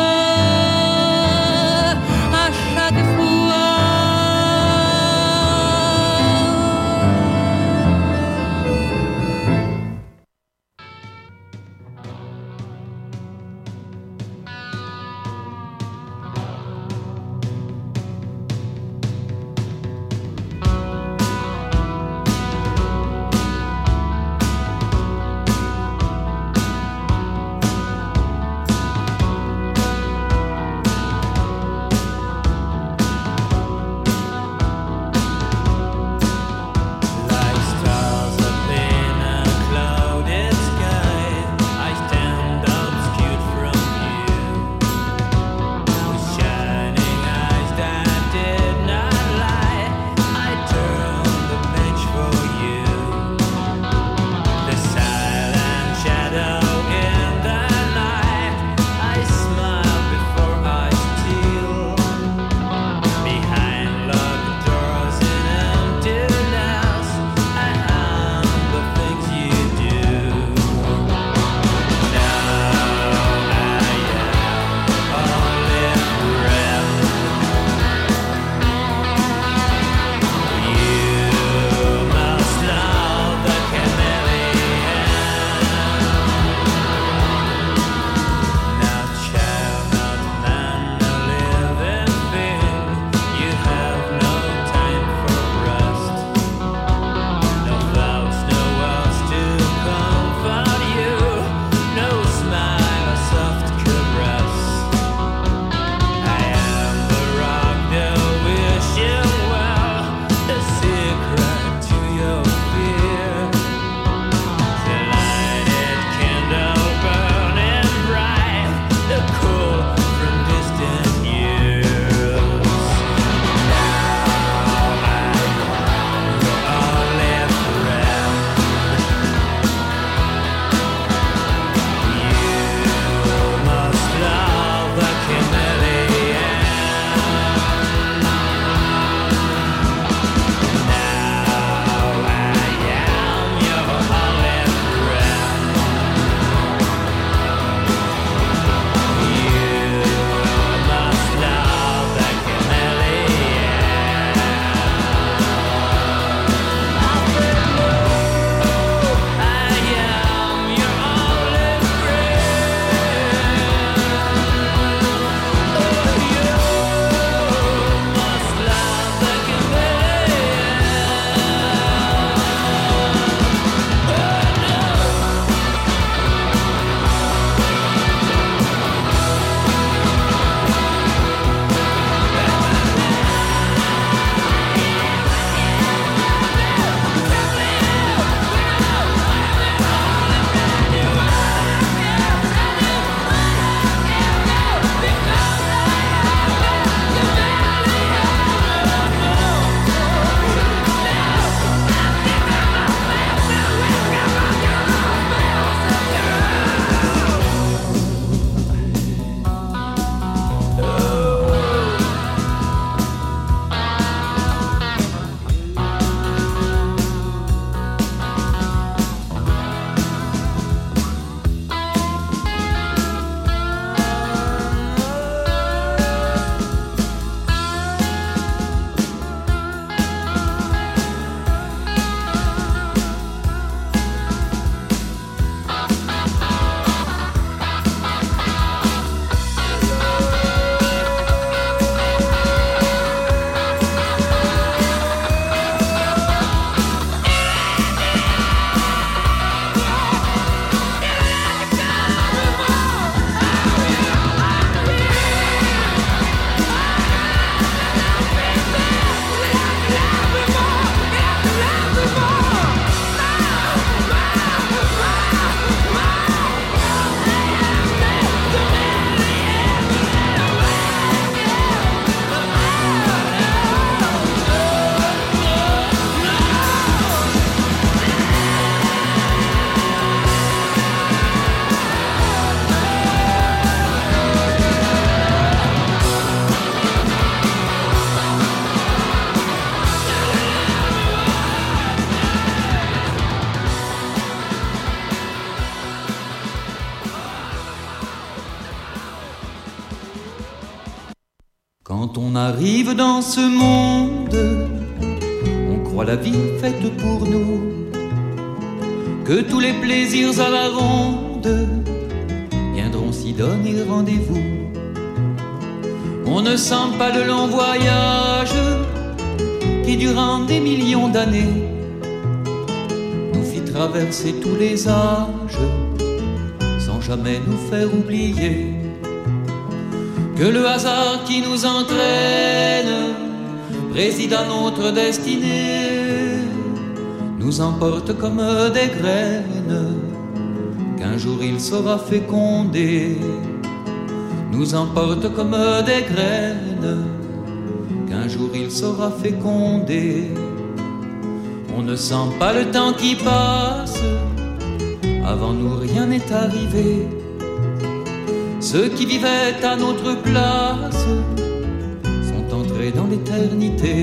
Quand on arrive dans ce monde, on croit la vie faite pour nous, que tous les plaisirs à la ronde viendront s'y donner rendez-vous. On ne sent pas le long voyage qui, durant des millions d'années, nous fit traverser tous les âges sans jamais nous faire oublier que le hasard qui nous entraîne préside à notre destinée, nous emporte comme des graines qu'un jour il saura féconder, nous emporte comme des graines qu'un jour il saura féconder. On ne sent pas le temps qui passe, avant nous rien n'est arrivé. Ceux qui vivaient à notre place sont entrés dans l'éternité.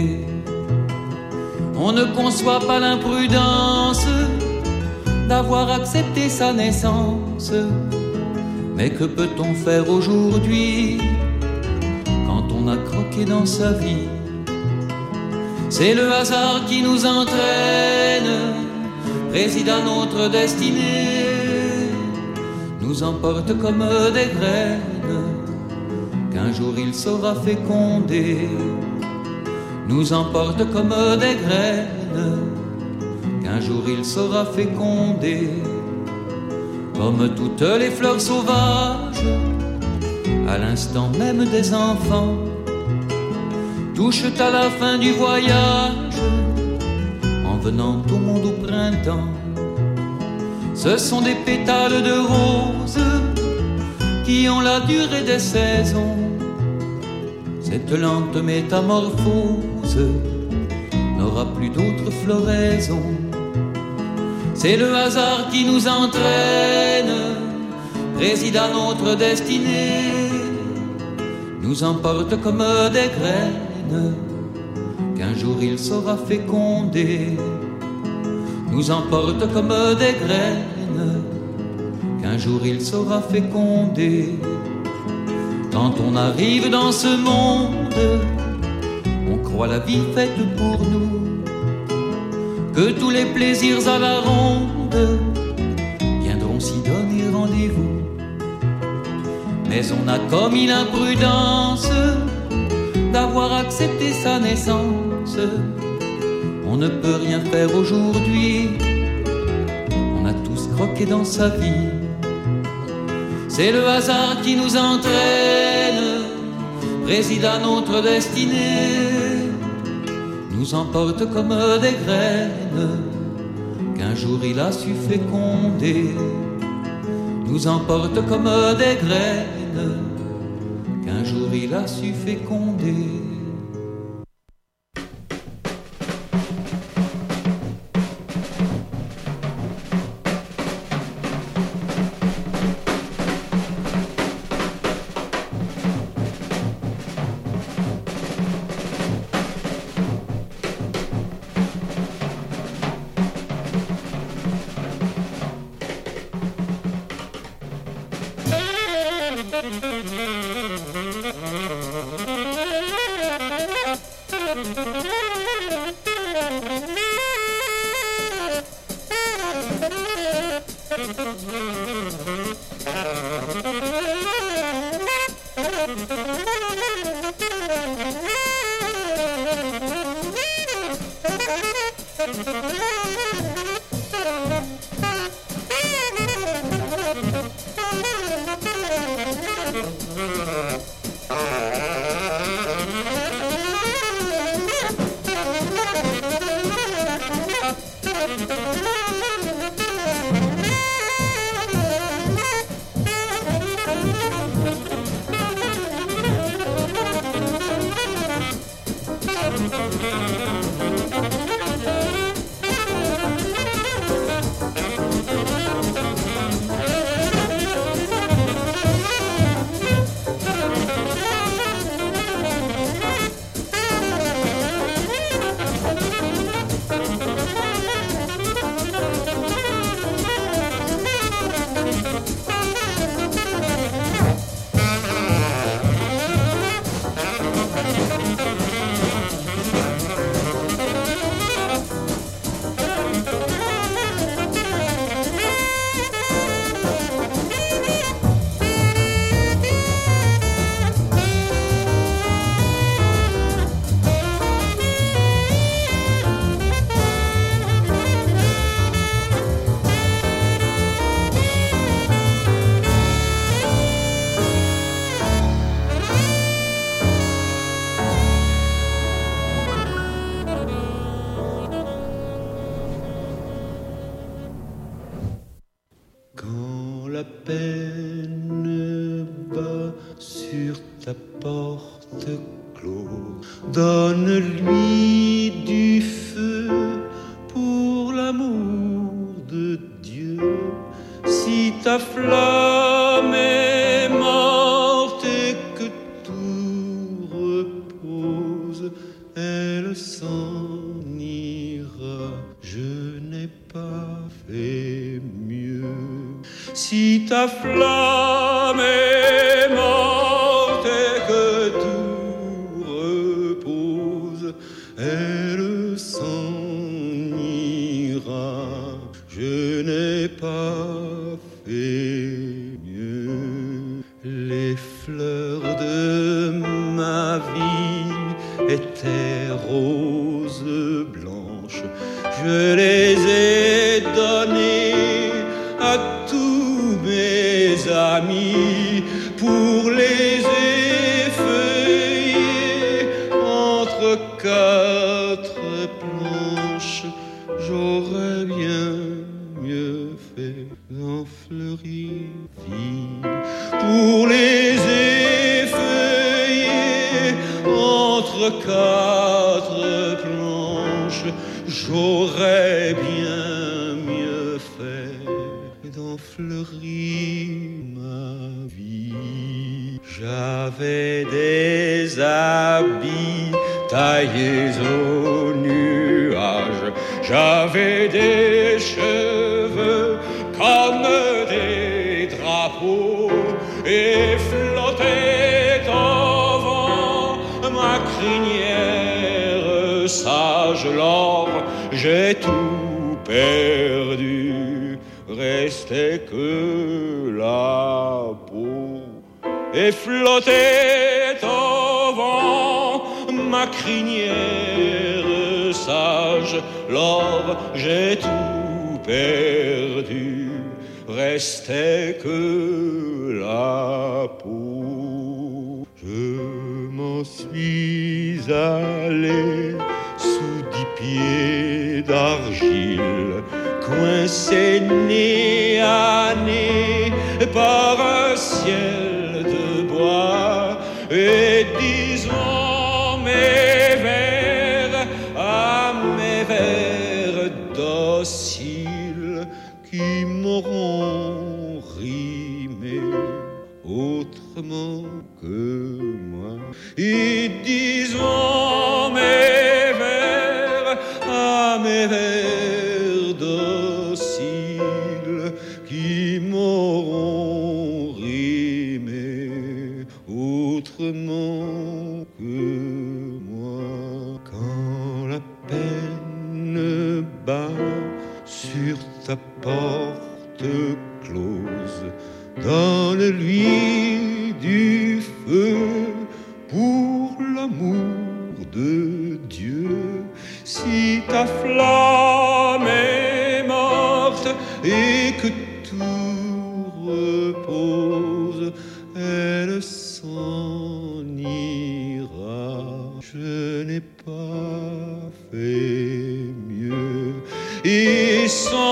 On ne conçoit pas l'imprudence d'avoir accepté sa naissance. Mais que peut-on faire aujourd'hui quand on a croqué dans sa vie? C'est le hasard qui nous entraîne, préside à notre destinée, nous emporte comme des graines qu'un jour il saura féconder, nous emporte comme des graines qu'un jour il saura féconder. Comme toutes les fleurs sauvages, à l'instant même des enfants, touchent à la fin du voyage, en venant au monde au printemps. Ce sont des pétales de roses qui ont la durée des saisons. Cette lente métamorphose n'aura plus d'autre floraison. C'est le hasard qui nous entraîne, préside à notre destinée, nous emporte comme des graines qu'un jour il saura féconder, nous emporte comme des graines qu'un jour il saura féconder. Quand on arrive dans ce monde, on croit la vie faite pour nous, que tous les plaisirs à la ronde viendront s'y donner rendez-vous. Mais on a commis l'imprudence d'avoir accepté sa naissance. On ne peut rien faire aujourd'hui, on a tous croqué dans sa vie. C'est le hasard qui nous entraîne, préside à notre destinée, nous emporte comme des graines qu'un jour il a su féconder, nous emporte comme des graines qu'un jour il a su féconder. sur ta porte close. Donne-lui du feu pour l'amour de Dieu. Si ta flamme est morte et que tout repose, elle s'en ira. Je n'ai pas fait mieux. Si ta flamme est morte et que tout repose, elle s'en ira. Je n'ai pas fait mieux. Les fleurs de ma vie étaient roses blanches. Je les ai données à tous mes amis pour les effeuiller entre quatre planches. J'aurais bien mieux fait d'en fleurir pour les effeuiller entre quatre planches. J'aurais bien mieux fait d'en fleurir ma vie. J'avais des habits taillés au nuage, j'avais des cheveux comme des drapeaux et flottait au vent ma crinière sage. L'or, j'ai tout perdu, restait que la peau et flottait au vent ma crinière sage. L'or, j'ai tout perdu, restait que la peau. Je m'en suis allé sous 10 pieds d'argile, coincé nez à nez par un ciel de bois, et disons mes vers à mes vers dociles qui m'auront rimé autrement que moi. Et disons mes vers à mes vers dociles qui m'auront rimé autrement que moi. Quand la peine bat sur ta porte close, donne-lui du feu pour l'amour de Dieu. Si ta flamme est morte et que tout repose, elle s'en ira. Je n'ai pas fait mieux. Et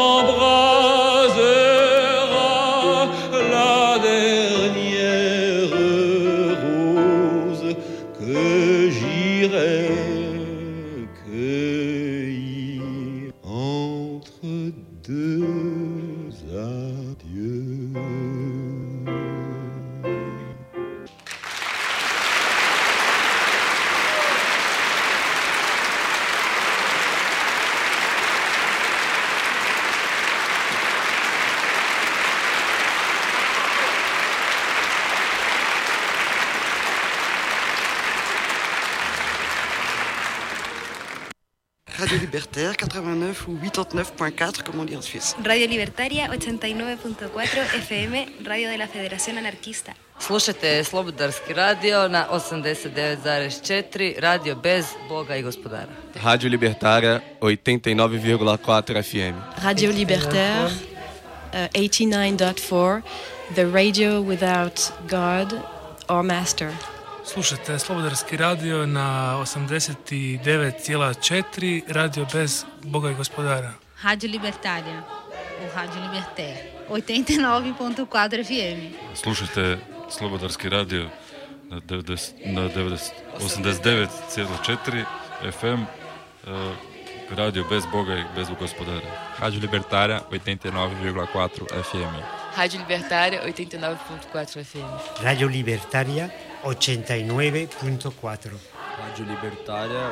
s'embrasera la dernière rose que j'irai cueillir entre deux adieux. Radio Libertaire 89 ou 89.4, comme on dit en Suisse. Radio Libertaria 89.4 FM, Radio de la Federación Anarquista. Slušajte Slobodarski radio na 89,4, radio bez Boga i gospodara. Rádio Libertária 89,4 FM. Radio Libertaire 89.4, the radio without God or master. Slušajte Slobodarski radio na 89,4, radio bez Boga i gospodara. Radio Libertaria, ou Radio Libertaire, 89.4 FM. Slušajte Slobodarski radio na 89,4 FM, radio bez Boga i bez gospodara. Rádio Libertária 89,4 FM. Rádio Libertária 89.4 FM. Radio Libertaria 89.4. Rádio Libertária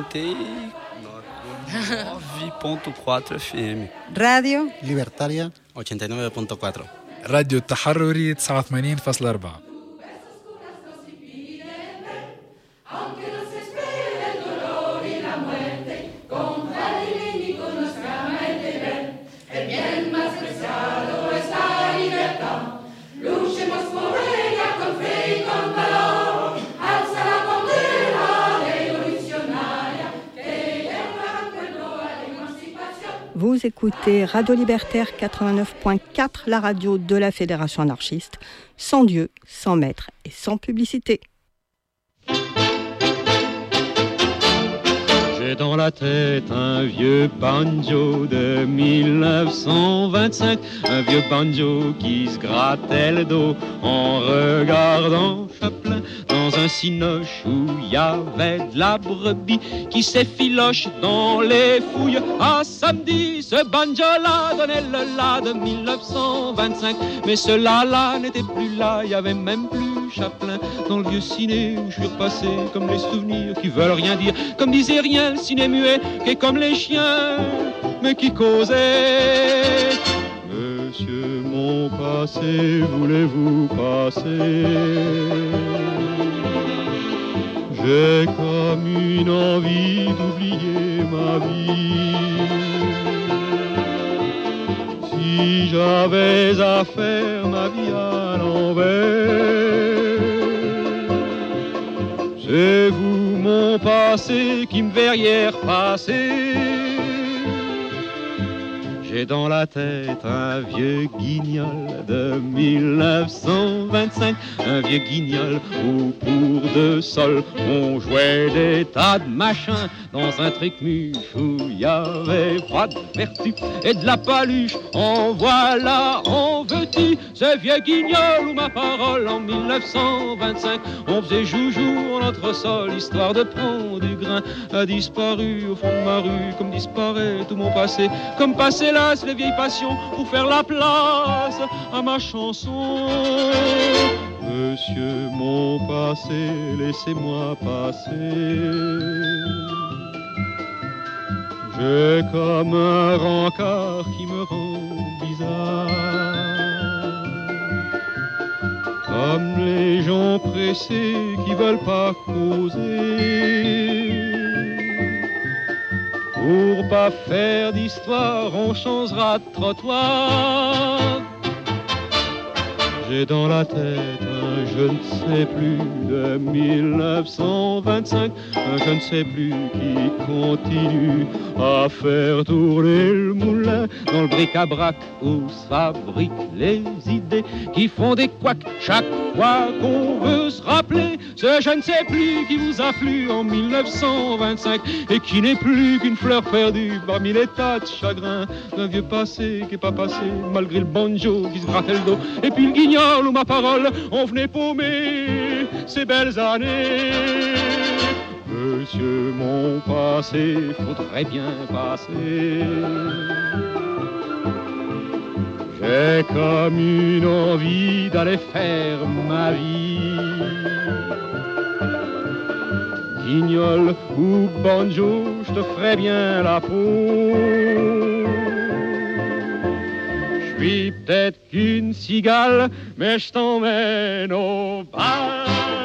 89.4 FM. Radio Libertaria 89.4. راديو التحرري 89.4. Vous écoutez Radio Libertaire 89.4, la radio de la Fédération anarchiste, sans Dieu, sans maître et sans publicité. J'ai dans la tête un vieux banjo de 1925, un vieux banjo qui se grattait le dos en regardant Chaplin dans un cinoche où il y avait de la brebis qui s'effiloche dans les fouilles. Ah, samedi, ce banjo-là donnait le la de 1925, mais ce la-là n'était plus là, il y avait même plus Chaplin dans le vieux ciné où je suis repassé comme les souvenirs qui veulent rien dire, comme disait rien, le ciné muet qui est comme les chiens mais qui causait. Monsieur, mon passé, voulez-vous passer? J'ai comme une envie d'oublier ma vie. Si j'avais à faire ma vie à l'envers, c'est vous, mon passé, qui me verriez repasser. J'ai dans la tête un vieux guignol de 1925, un vieux guignol où pour 2 sols on jouait des tas de machins dans un trique-muche où il y avait pas de vertu et de la paluche. En voilà, en veux-tu, ce vieux guignol où ma parole en 1925 on faisait joujou en entresol, histoire de prendre du grain, a disparu au fond de ma rue comme disparaît tout mon passé, comme passé là les vieilles passions pour faire la place à ma chanson. Monsieur, mon passé, laissez-moi passer. J'ai comme un rencard qui me rend bizarre, comme les gens pressés qui veulent pas causer. Pour pas faire d'histoire, on changera de trottoir. J'ai dans la tête un je ne sais plus de 1925, un je ne sais plus qui continue à faire tourner le moulin dans le bric-à-brac où se fabriquent les idées qui font des couacs chaque fois qu'on veut se rappeler ce je ne sais plus qui vous a plu en 1925 et qui n'est plus qu'une fleur perdue parmi les tas de chagrins d'un vieux passé qui est pas passé malgré le banjo qui se grattait le dos et puis le guignol où ma parole on venait paumer ces belles années. Monsieur, mon passé, faudrait bien passer. J'ai comme une envie d'aller faire ma vie. Guignol ou banjo, je te ferai bien la peau. Je suis peut-être qu'une cigale, mais je t'emmène au bal.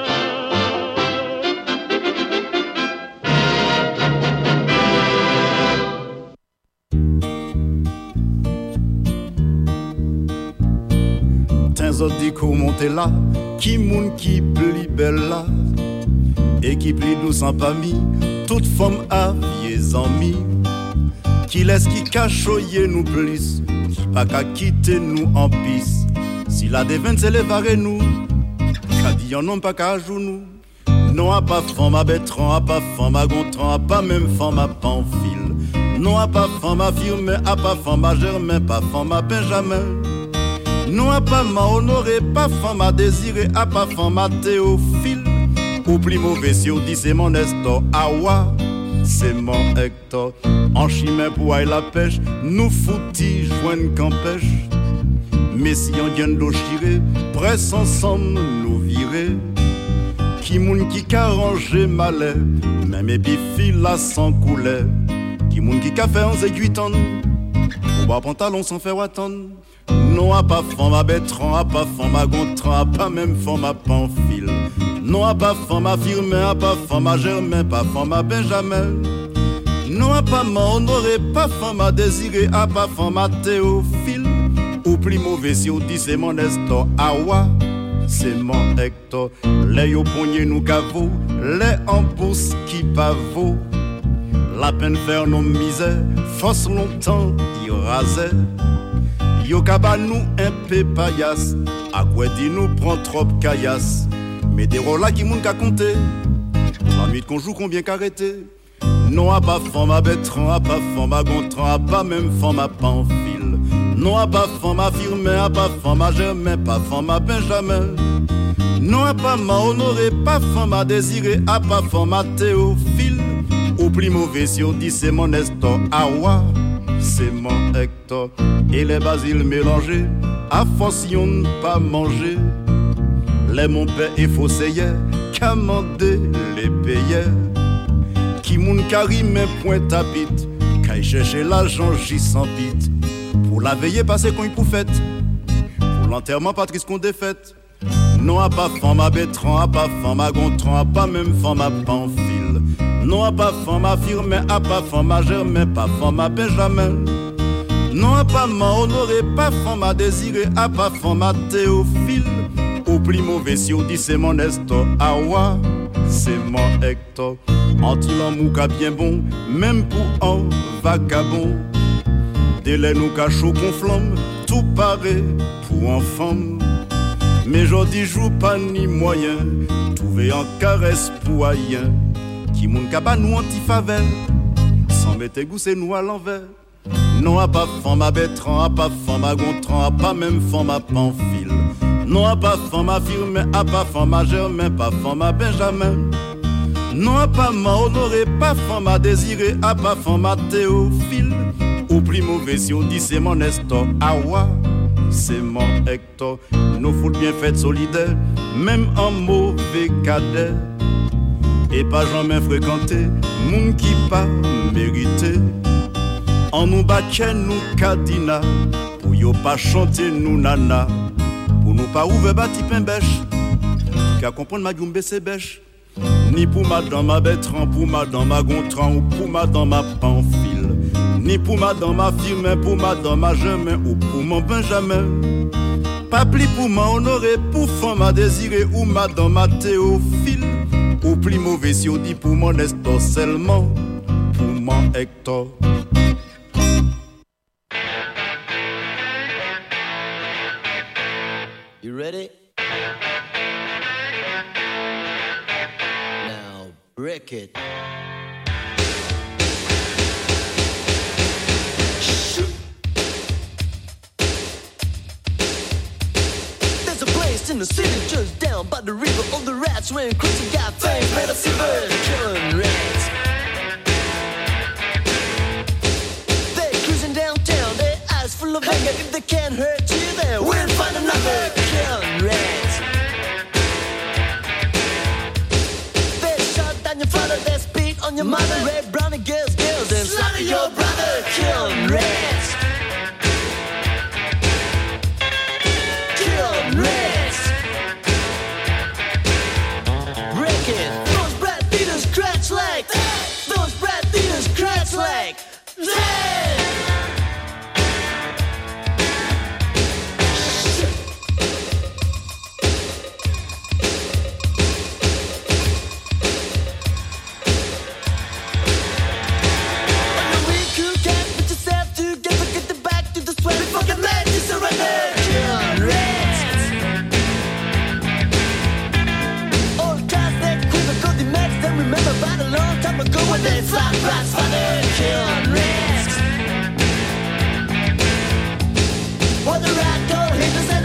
Autres dit qu'on monte là, qui moun qui pli belle là, et qui pli douce en parmi, toute femme a vieux amis, qui laisse qui cachoyer nous plus, qui pas qu'à quitter nous en pisse, si la devine c'est les varés nous, qu'a dit on non pas qu'à jouer nous, non a pas femme à bétron, a pas femme à gontran, a pas même femme à panfil, non a pas femme à firme, a pas femme à germain, pas femme à benjamin. Non a pas m'a honoré, pas femme à désiré, a pas femme à Théophile. Ou plus mauvais si on dit c'est mon Nestor, Awa, c'est mon Hector. En chimère pour aller la pêche, nous foutis joignent qu'en pêche. Mais si on vient de l'eau chirée, presse ensemble nous virer. Qui moun qui ka rangé malais, même épifi là sans couler. Qui moun qui ka fait 11 et 8 ans, ou bas pantalon sans faire attendre. Non a pas femme à bétran, a pas femme à gontran, a pas même femme à pamphile. Non a pas femme à firmer, a pas femme à germain, pas femme à benjamin. Non a pas m'a honoré, pas femme à désiré, a pas femme à Théophile. Ou plus mauvais si on dit c'est mon Nestor, Awa, c'est mon Hector. Les yo poignet nous caveau, les en bourse qui pavot. La peine faire nos misères, force longtemps y rasait. Yo kaba nous un peu paillasse, à quoi dit nous prend trop caillasse. Mais des rôles là qui moun ka compter, la nuit qu'on joue combien qu'arrêter. Non a pas femme à bétran, a pas femme à gontran, a pas même femme à pamphile. Non a pas femme à firmer, a pas femme à germain, pas femme à benjamin. Non a pas m'a honoré, pas femme à désiré, a pas femme à Théophile. Au plus mauvais si on dit c'est mon Nestor, Awa, c'est mon Hector. Et les basiles mélangés, à force y'on pas manger. Les mon père et fosseyer, commandé les payait. Qui moun kari men point tapit, kay chercher l'argent j'y sans pite. Pour la veillée passer qu'on y pour fête, pour l'enterrement pas triste qu'on défaite. Non a pas femme à bétran, a pas femme à gontran, a pas même femme à pamphile. Non a pas femme à firmer, a pas femme à germain, pas femme à benjamin. Non a pas m'a honoré, pas femme à désiré, a pas femme à Théophile. Au plus mauvais si on dit c'est mon Nestor, Awa, c'est mon Hector. Anti-l'amour qu'a bien bon, même pour un vagabond. Délai nous cachot qu'on flamme, tout paraît pour un femme. Mais j'en joue pas ni moyen, trouver en caresse pour rien. Qui moun kaba nous anti-favelle, sans mettre goût c'est nous à l'envers. Non a pas femme à bétran, a pas femme à gontran, a pas même femme à pamphile. Non a pas femme à firmer, a pas femme à germain, pas femme à benjamin. Non a pas m'a honoré, pas femme à désiré, a pas femme à Théophile. Au plus mauvais si on dit c'est mon Nestor, Awa, c'est mon Hector. Nos foot bien faites solidaires, même en mauvais cadet. Et pas jamais fréquenté, moun qui pas mérité. En nous baquet nous cadina, pour yo pas chanter nous nana. Pour nous pas ouvrir bâti pain bêche, qu'à comprendre ma guimbe c'est bêche. Ni pour madame ma bétran, pour madame ma gontran, ou pour madame ma pamphile. Ni pour madame ma firme, pour madame ma germain, ou pour mon benjamin. Pas pli pour ma honoré, pour femme ma désiré, ou madame ma Théophile. Ou plus mauvais si on dit pour mon Nestor seulement, pour mon Hector. You ready? Now break it. There's a place in the city just down by the river. All the rats when crazy got fame. Better see birds killing rats. They're cruising downtown, their eyes full of anger. If they can't hurt you, then we'll find another killing rats. They shot down your father, they spit on your mother. Red, brown, and girls, and slaughter your brother. Killing rats. Killing rats. Break it. Those brat beaters scratch like. Those brat beaters scratch like. They fly rats for their killing rats. What the rat told him to send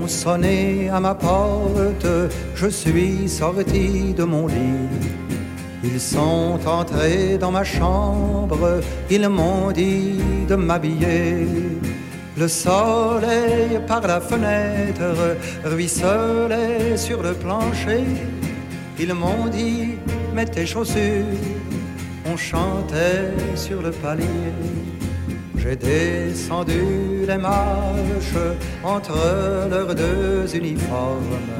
sonné à ma porte, je suis sorti de mon lit. Ils sont entrés dans ma chambre, ils m'ont dit de m'habiller. Le soleil par la fenêtre ruisselait sur le plancher. Ils m'ont dit, mets tes chaussures, on chantait sur le palier. J'ai descendu les marches entre leurs deux uniformes.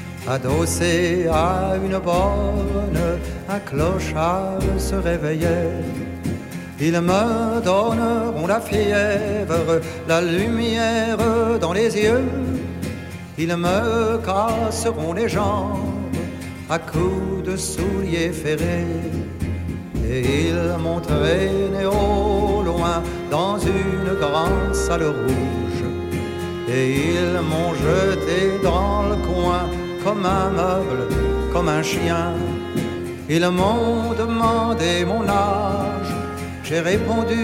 Adossé à une borne, un clochard se réveillait. Ils me donneront la fièvre, la lumière dans les yeux. Ils me casseront les jambes à coups de souliers ferrés. Et ils m'ont traîné au loin dans une grande salle rouge. Et ils m'ont jeté dans le coin comme un meuble, comme un chien. Ils m'ont demandé mon âge, j'ai répondu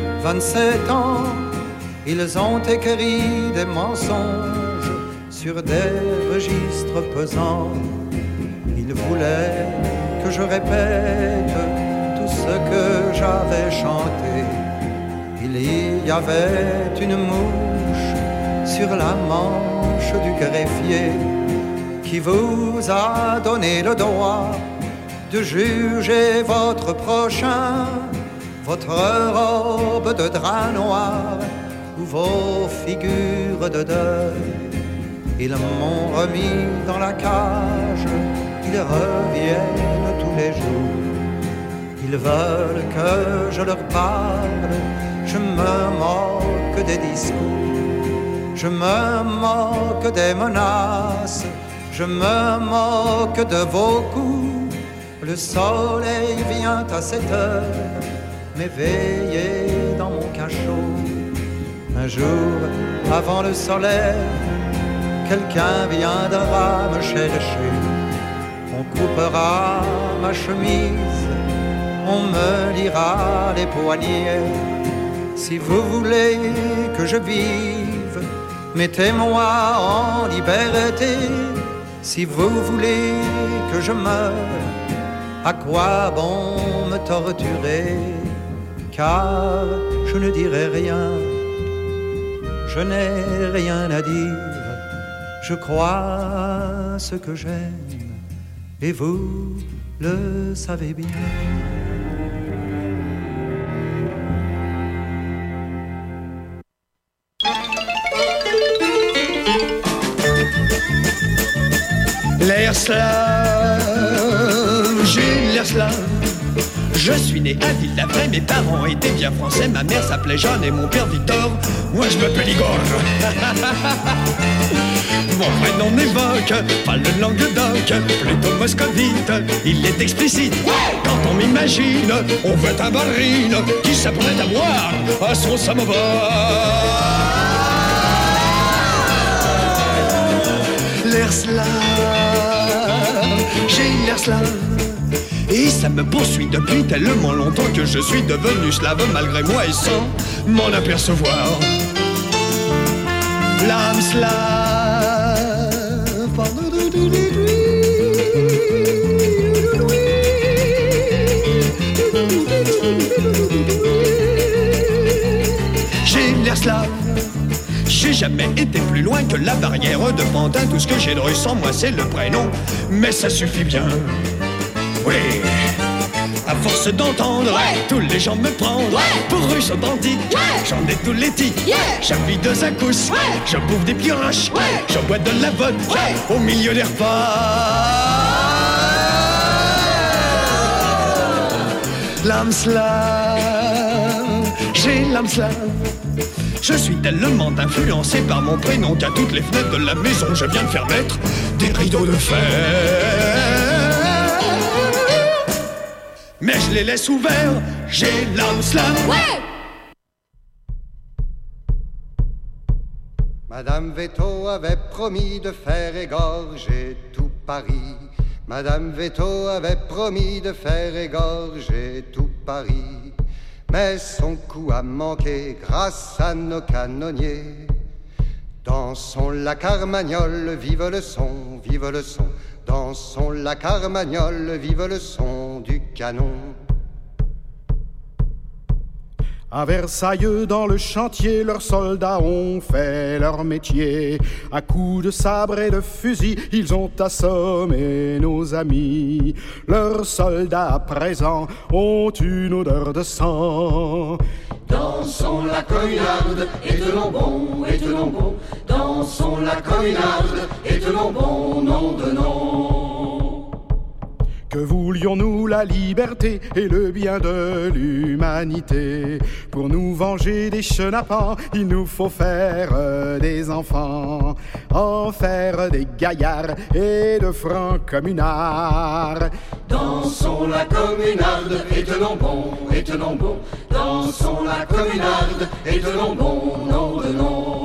27 ans. Ils ont écrit des mensonges sur des registres pesants. Ils voulaient que je répète tout ce que j'avais chanté. Il y avait une mouche sur la manche du greffier qui vous a donné le droit de juger votre prochain, votre robe de drap noir ou vos figures de deuil. Ils m'ont remis dans la cage, ils reviennent tous les jours. Ils veulent que je leur parle, je me moque des discours, je me moque des menaces, je me moque de vos coups. Le soleil vient à 7 heures m'éveiller dans mon cachot. Un jour avant le soleil, quelqu'un viendra me chercher. On coupera ma chemise, on me liera les poignets. Si vous voulez que je vive, mettez-moi en liberté. Si vous voulez que je meure, à quoi bon me torturer? Car je ne dirai rien, je n'ai rien à dire. Je crois ce que j'aime, et vous le savez bien. L'air slave, j'ai l'air slave. Je suis né à Ville-d'Avray, mes parents étaient bien français. Ma mère s'appelait Jeanne et mon père Victor. Moi je m'appelle Igor. Mon prénom n'évoque pas le Languedoc, plutôt moscovite, il est explicite. Quand on m'imagine, on veut un ballerine qui s'apprête à boire à son samovar. L'air slave, j'ai l'air slave. Et ça me poursuit depuis tellement longtemps que je suis devenu slave malgré moi et sans m'en apercevoir. L'âme slave, j'ai l'air slave. J'ai jamais été plus loin que la barrière de Pantin. Tout ce que j'ai de russe en moi c'est le prénom, mais ça suffit bien. Oui, à force d'entendre tous les gens me prendre pour russe authentique, j'en ai tous les tics. J'appuie 2 accouches, je bouffe des pioches, je bois de la vodka au milieu des repas. L'âme slave, j'ai l'âme slave. Je suis tellement influencé par mon prénom qu'à toutes les fenêtres de la maison je viens de faire mettre des rideaux de fer. Mais je les laisse ouverts, j'ai l'âme slave. Madame Veto avait promis de faire égorger tout Paris. Madame Veto avait promis de faire égorger tout Paris. Mais son coup a manqué grâce à nos canonniers. Dansons la carmagnole, vive le son, vive le son. Dansons la carmagnole, vive le son du canon. À Versailles, dans le chantier, leurs soldats ont fait leur métier. À coups de sabre et de fusil, ils ont assommé nos amis. Leurs soldats à présent ont une odeur de sang. Dansons la communarde, et tenons bon, et tenons bon. Dansons la communarde, et tenons bon, nom de nom. Que voulions-nous la liberté et le bien de l'humanité? Pour nous venger des chenapans, il nous faut faire des enfants, en faire des gaillards et de francs communards. Dansons la communarde, et tenons bon, et tenons bon. Dansons la communarde, et tenons bon, nom de nom.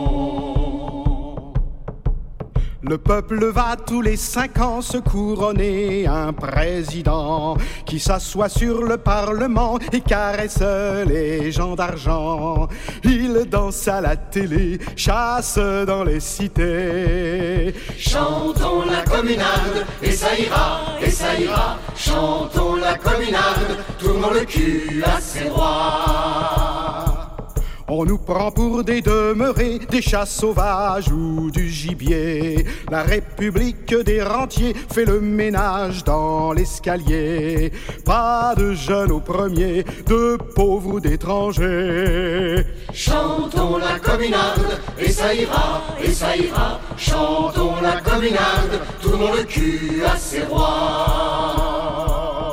Le peuple va tous les 5 ans se couronner un président qui s'assoit sur le Parlement et caresse les gens d'argent. Il danse à la télé, chasse dans les cités. Chantons la communarde, et ça ira, et ça ira. Chantons la communarde, tournons le cul à ses rois. On nous prend pour des demeurés, des chats sauvages ou du gibier. La République des rentiers fait le ménage dans l'escalier. Pas de jeunes au premier, de pauvres ou d'étrangers. Chantons la communarde, et ça ira, et ça ira. Chantons la communarde, tournons le cul à ses rois.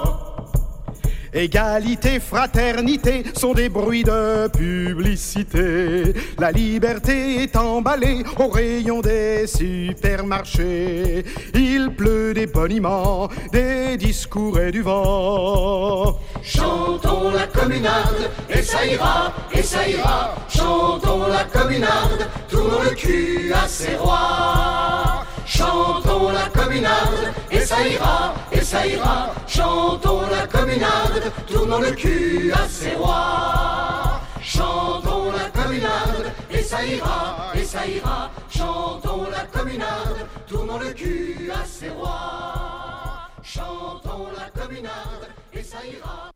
Égalité, fraternité sont des bruits de publicité. La liberté est emballée au rayon des supermarchés. Il pleut des boniments, des discours et du vent. Chantons la communarde, et ça ira, et ça ira. Chantons la communarde, tournons le cul à ses rois. Chantons la communarde, et ça ira, et ça ira. Chantons la communarde, tournons le cul à ses rois. Chantons la communarde, et ça ira, et ça ira. Chantons la communarde, tournons le cul à ses rois. Chantons la communarde, et ça ira.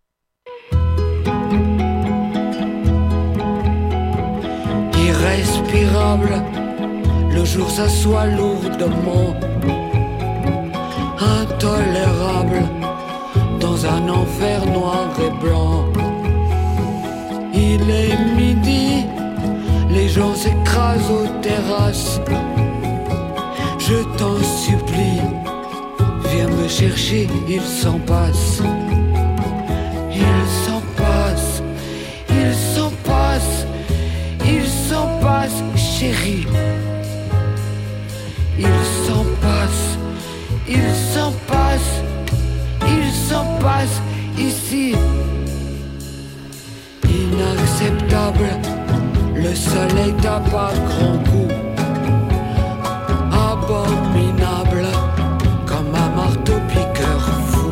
Irrespirable, le jour s'assoit lourdement, intolérable, dans un enfer noir et blanc. Il est midi, les gens s'écrasent aux terrasses. Je t'en supplie, viens me chercher, il s'en passe. Il s'en passe, il s'en passe, il s'en passe, chérie. Il s'en passe, il s'en passe, il s'en passe ici. Inacceptable, le soleil tape à grands coups. Abominable, comme un marteau-piqueur fou.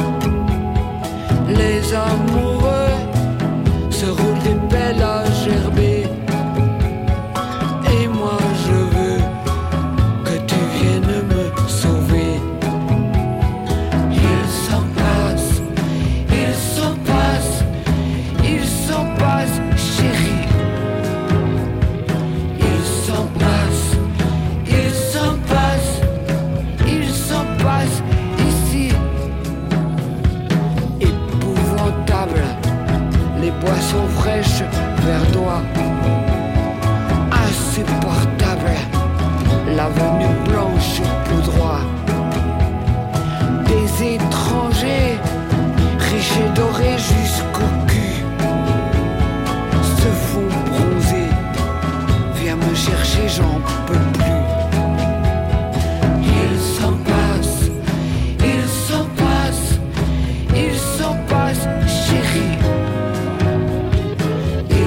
Les amoureux se roulent des pelles à gerber. Et moi je veux que tu viennes me sauver. Il s'en passe, il s'en passe, il s'en passe, chérie. Il s'en passe, il s'en passe, il s'en passe ici. Épouvantable, les boissons fraîches, verdois. Insupportable, l'avenue blanche poudroie. Des étrangers, riches et dorés jusqu'au cul, se font bronzer. Viens me chercher, j'en peux plus. Il s'en passe, il s'en passe, il s'en passe, chérie. Il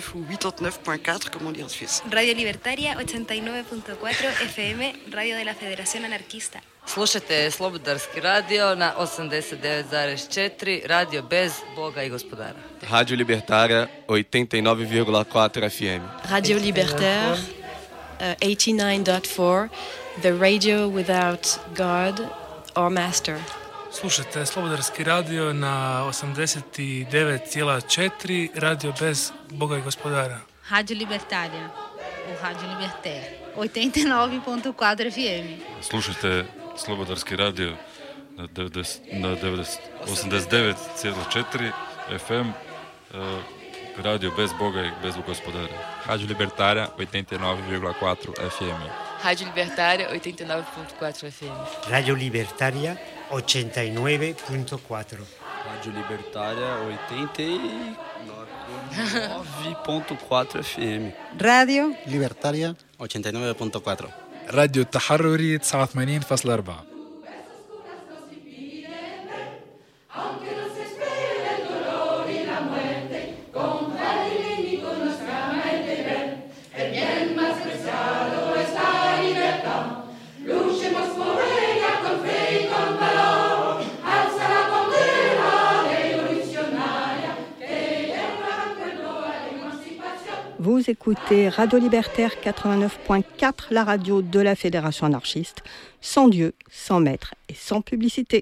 89 ou 89.4 comme on dit en Suisse. Radio Libertaria 89.4 FM, radio de la Federación Anarquista. Slušajte Slobodarski radio na 89,4, radio bez Boga i gospodara. Rádio Libertária 89,4 FM. Radio Libertaire, 89.4, the radio without God or master. Slušajte Slobodarski radio na 89,4, radio bez Boga i gospodara. Radio Libertaria, u Radio Libertaire, 89.4 FM. Slušajte Slobodarski radio na 89,4 FM, radio bez Boga i bez gospodara. Rádio Libertária 89,4 FM. Rádio Libertária 89.4 FM. Radio Libertaria 89.4. Rádio Libertária 89.4 FM. Radio Libertaria 89.4. راديو التحرري 89.4. Vous écoutez Radio Libertaire 89.4, la radio de la Fédération anarchiste, sans Dieu, sans maître et sans publicité.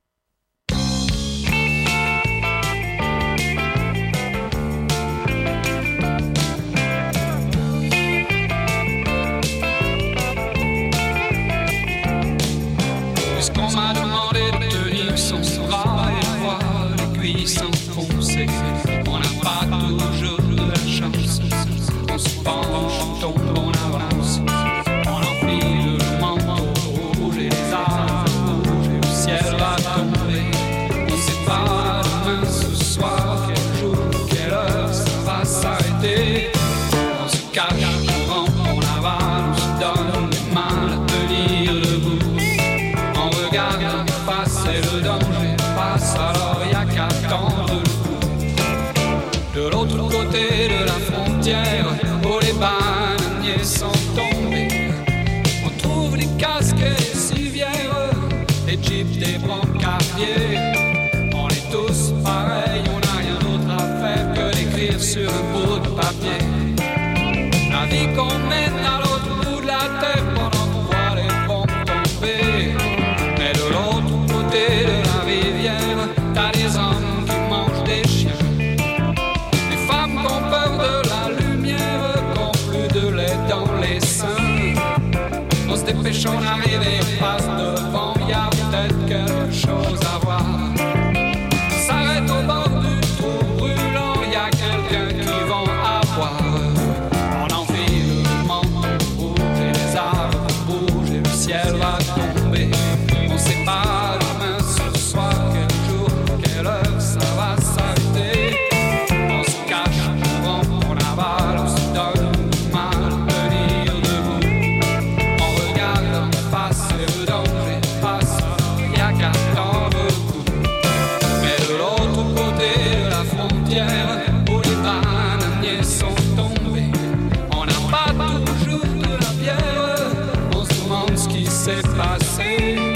Puisqu'on m'a demandé de tenir son bras et de voir l'aiguille s'enfoncer, on n'a pas toujours de la chance. On se penche, on tombe, on avance, on enfile le manteau rouge et les arbres rouges et le ciel va tomber. On sait pas demain, ce soir, quel jour, quelle heure ça va s'arrêter. On se cache, on rampe, on avale, on se donne les mains à tenir debout. On regarde en face et le danger passe, alors y a qu'à tendre le coup. De l'autre côté de la frontière, où les bananiers sont tombés, on trouve des casques et des civières, des jeeps, des brancardiers. On est tous pareils, on n'a rien d'autre à faire que d'écrire sur un bout de papier la vie qu'on mène à l'autre bout de la terre pendant qu'on voit les bombes tomber. Mais de l'autre côté de la rivière, t'as des hommes qui mangent des chiens, des femmes qui ont peur de la lumière, qui ont plus de lait dans les seins. On se dépêche, on arrive et on passe devant, y a peut-être quelque chose à voir. On s'arrête au bord du trou brûlant, y a quelqu'un qui vend à boire. On enfile le manteau rouge et les arbres bougent et le ciel va tomber. On sait pas demain, ce soir, quel jour, quelle heure ça va s'arrêter. On se cache, on rampe, on avale, on se donne du mal à tenir debout. On regarde en face et le danger passe, y a qu'à tendre le coup. Mais de l'autre côté de la frontière, où les bananiers sont tombés, on n'a pas toujours de la bière. On se demande ce qui s'est passé.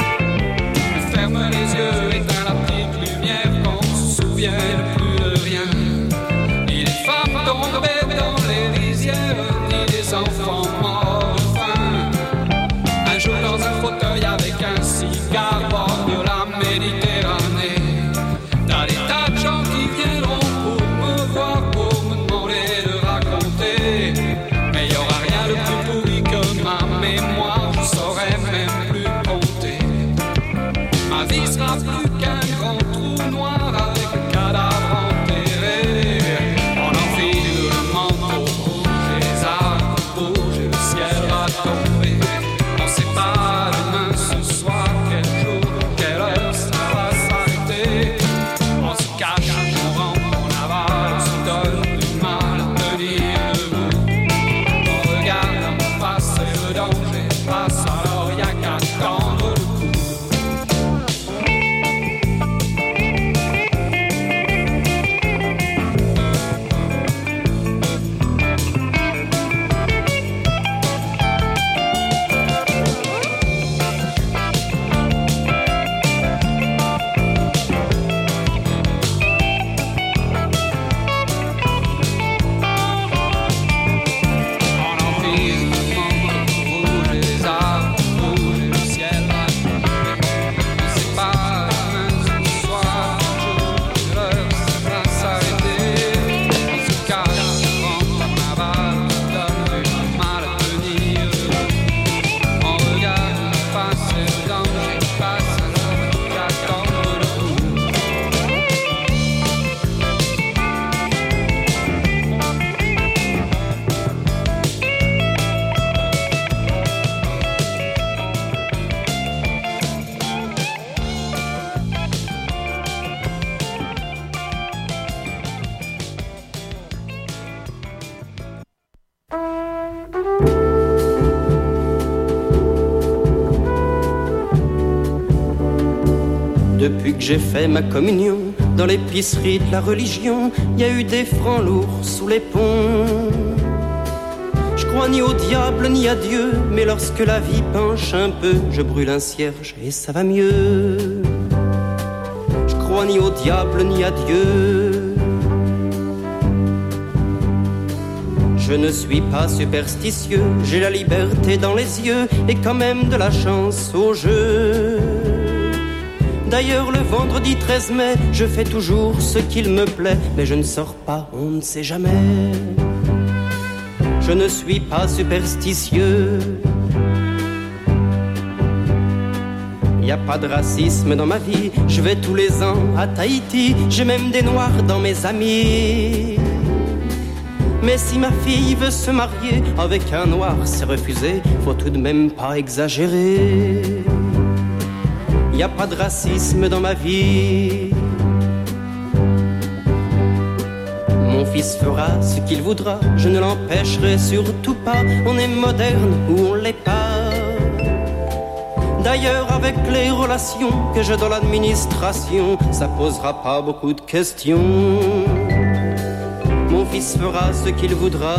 On ferme les yeux, éteint la petite lumière, qu'on se souvienne plus de rien. Ni des femmes tombées dans les rizières, ni des enfants morts de faim. Un jour dans un fauteuil avec un cigare, bord de la Méditerranée, t'as des tas de gens qui viendront pour me voir, pour me demander de raconter. Mais y aura rien de plus pourri que ma mémoire, je saurais même plus compter. Ma vie sera plus qu'un grand trou noir avec un cadavre enterré. On enfile le manteau rouge et les arbres bougent et le ciel va tomber. On sait pas demain, ce soir, quel jour, quelle heure ça va s'arrêter. On se cache, on rampe, on avale, on se donne du mal à tenir debout. On regarde en face et le danger passe, alors y a qu'à tendre le coup. depuis que j'ai fait ma communion. Dans l'épicerie de la religion, y a eu des francs lourds sous les ponts. Je crois ni au diable ni à Dieu, mais lorsque la vie penche un peu, je brûle un cierge et ça va mieux. Je crois ni au diable ni à Dieu. Je ne suis pas superstitieux, j'ai la liberté dans les yeux et quand même de la chance au jeu. D'ailleurs le vendredi 13 mai, je fais toujours ce qu'il me plaît, mais je ne sors pas, on ne sait jamais. Je ne suis pas superstitieux. Y a pas de racisme dans ma vie, je vais tous les ans à Tahiti, j'ai même des noirs dans mes amis. Mais si ma fille veut se marier avec un noir, c'est refusé, faut tout de même pas exagérer. Y a pas de racisme dans ma vie. Mon fils fera ce qu'il voudra, je ne l'empêcherai surtout pas. On est moderne ou on l'est pas. D'ailleurs avec les relations que j'ai dans l'administration, ça posera pas beaucoup de questions. Mon fils fera ce qu'il voudra.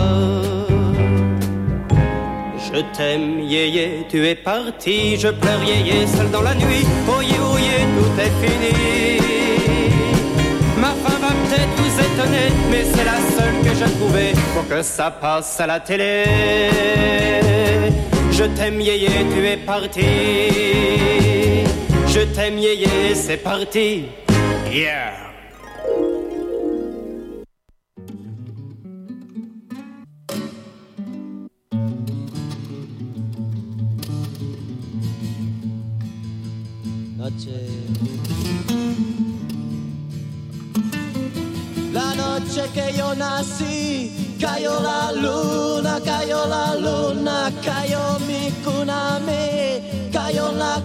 Je t'aime, yéyé, tu es parti. Je pleure, yéyé, seul dans la nuit. Oyez, oyez, tout est fini. Ma femme va peut-être vous étonner, mais c'est la seule que j'ai trouvée pour que ça passe à la télé. Je t'aime, yéyé, tu es parti. Je t'aime, yéyé, c'est parti. Yeah. La noche que yo nací, cayó la luna, cayó mi cuna, cayó la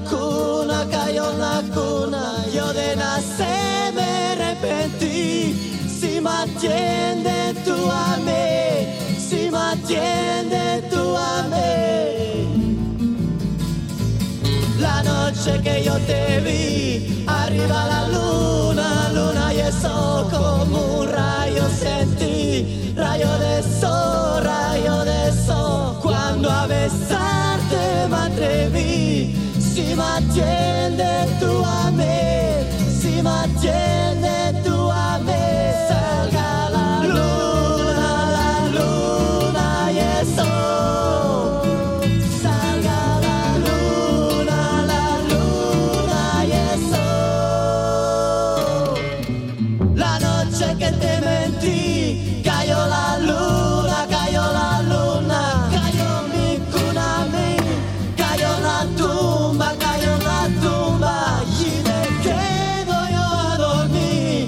cuna, yo de nacer me arrepentí, si me atiende tú amé, si me atiende tú amé. La noche que yo te vi, arriba la luna, luna y eso como un rayo sentí, rayo de sol, cuando a besarte me atreví, si me atiende tú amé, si me atiende tú amé, salga la luna y eso. Cayó la tumba y me quedo yo a dormir.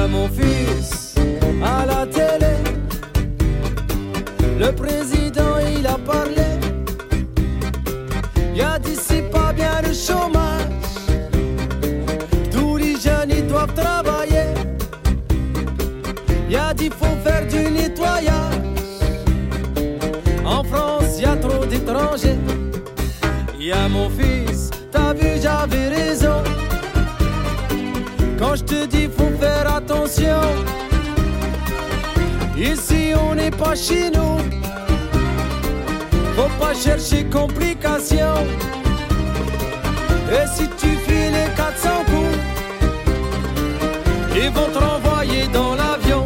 a mon fils à la télé. Le président il a parlé. Il a dit c'est pas bien le chômage. Tous les jeunes ils doivent travailler. Il a dit faut faire du nettoyage. En France y a trop d'étrangers. Il y a mon fils, t'as vu j'avais raison. Quand je te dis faut faire attention. Ici on n'est pas chez nous. Faut pas chercher complications. Et si tu fais les 400 coups, ils vont te renvoyer dans l'avion.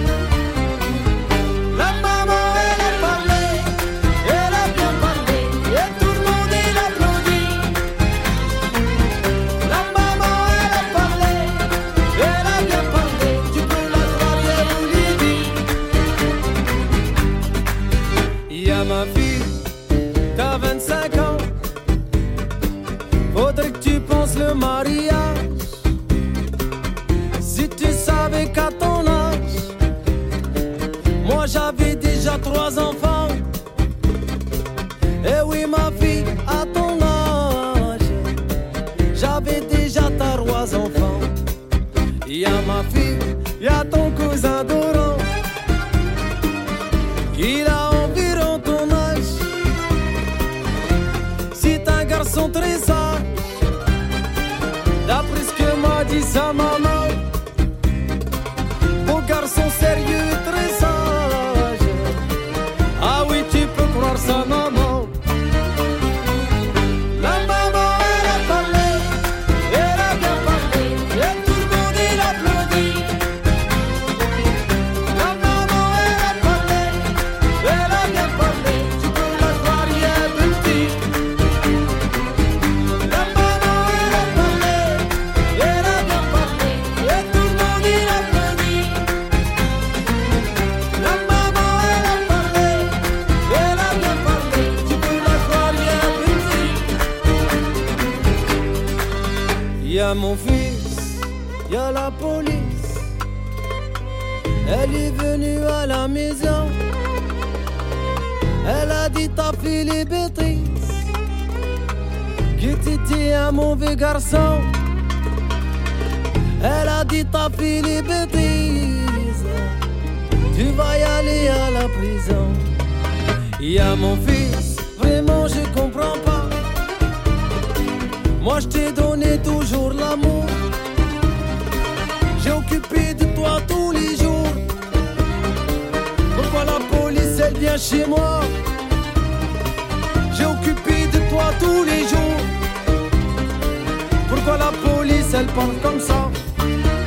La maman elle a parlé, elle a bien parlé, et tout le monde il applaudit. La maman elle a parlé, elle a bien parlé, tu peux la croire ou Libye. Il y a ma fille, t'as 25 ans, faudrait que tu penses le mariage. Si tu savais qu'à ton âge, moi j'avais déjà 3 enfants. Eh oui ma fille, à ton âge, j'avais déjà 3 enfants. Il y a ma fille, il y a ton cousin Doran. Il a environ ton âge. C'est un garçon très sage, d'après ce que m'a dit sa maman. Beau garçon sérieux et très sage. Ah oui tu peux croire sa maman. La maman elle a parlé, elle a bien parlé, et tout le monde il applaudit. La maman elle a parlé, elle a bien parlé, tu peux la croire rien de petit. La maman elle a parlé, elle a bien parlé, et tout le monde il applaudit. La maman elle a parlé, elle a bien parlé, tu peux la croire rien de petit. Il y a mon fils, il y a la police. Elle est venue à la maison. Elle a dit t'as fait les bêtises, que t'étais un mauvais garçon. Elle a dit t'as fait les bêtises, tu vas y aller à la prison. Il y a mon fils, vraiment je comprends pas. Moi je t'ai donné toujours l'amour. J'ai occupé de toi tous les jours. Pourquoi la police elle vient chez moi? J'ai occupé de toi tous les jours. Pourquoi la police elle parle comme ça?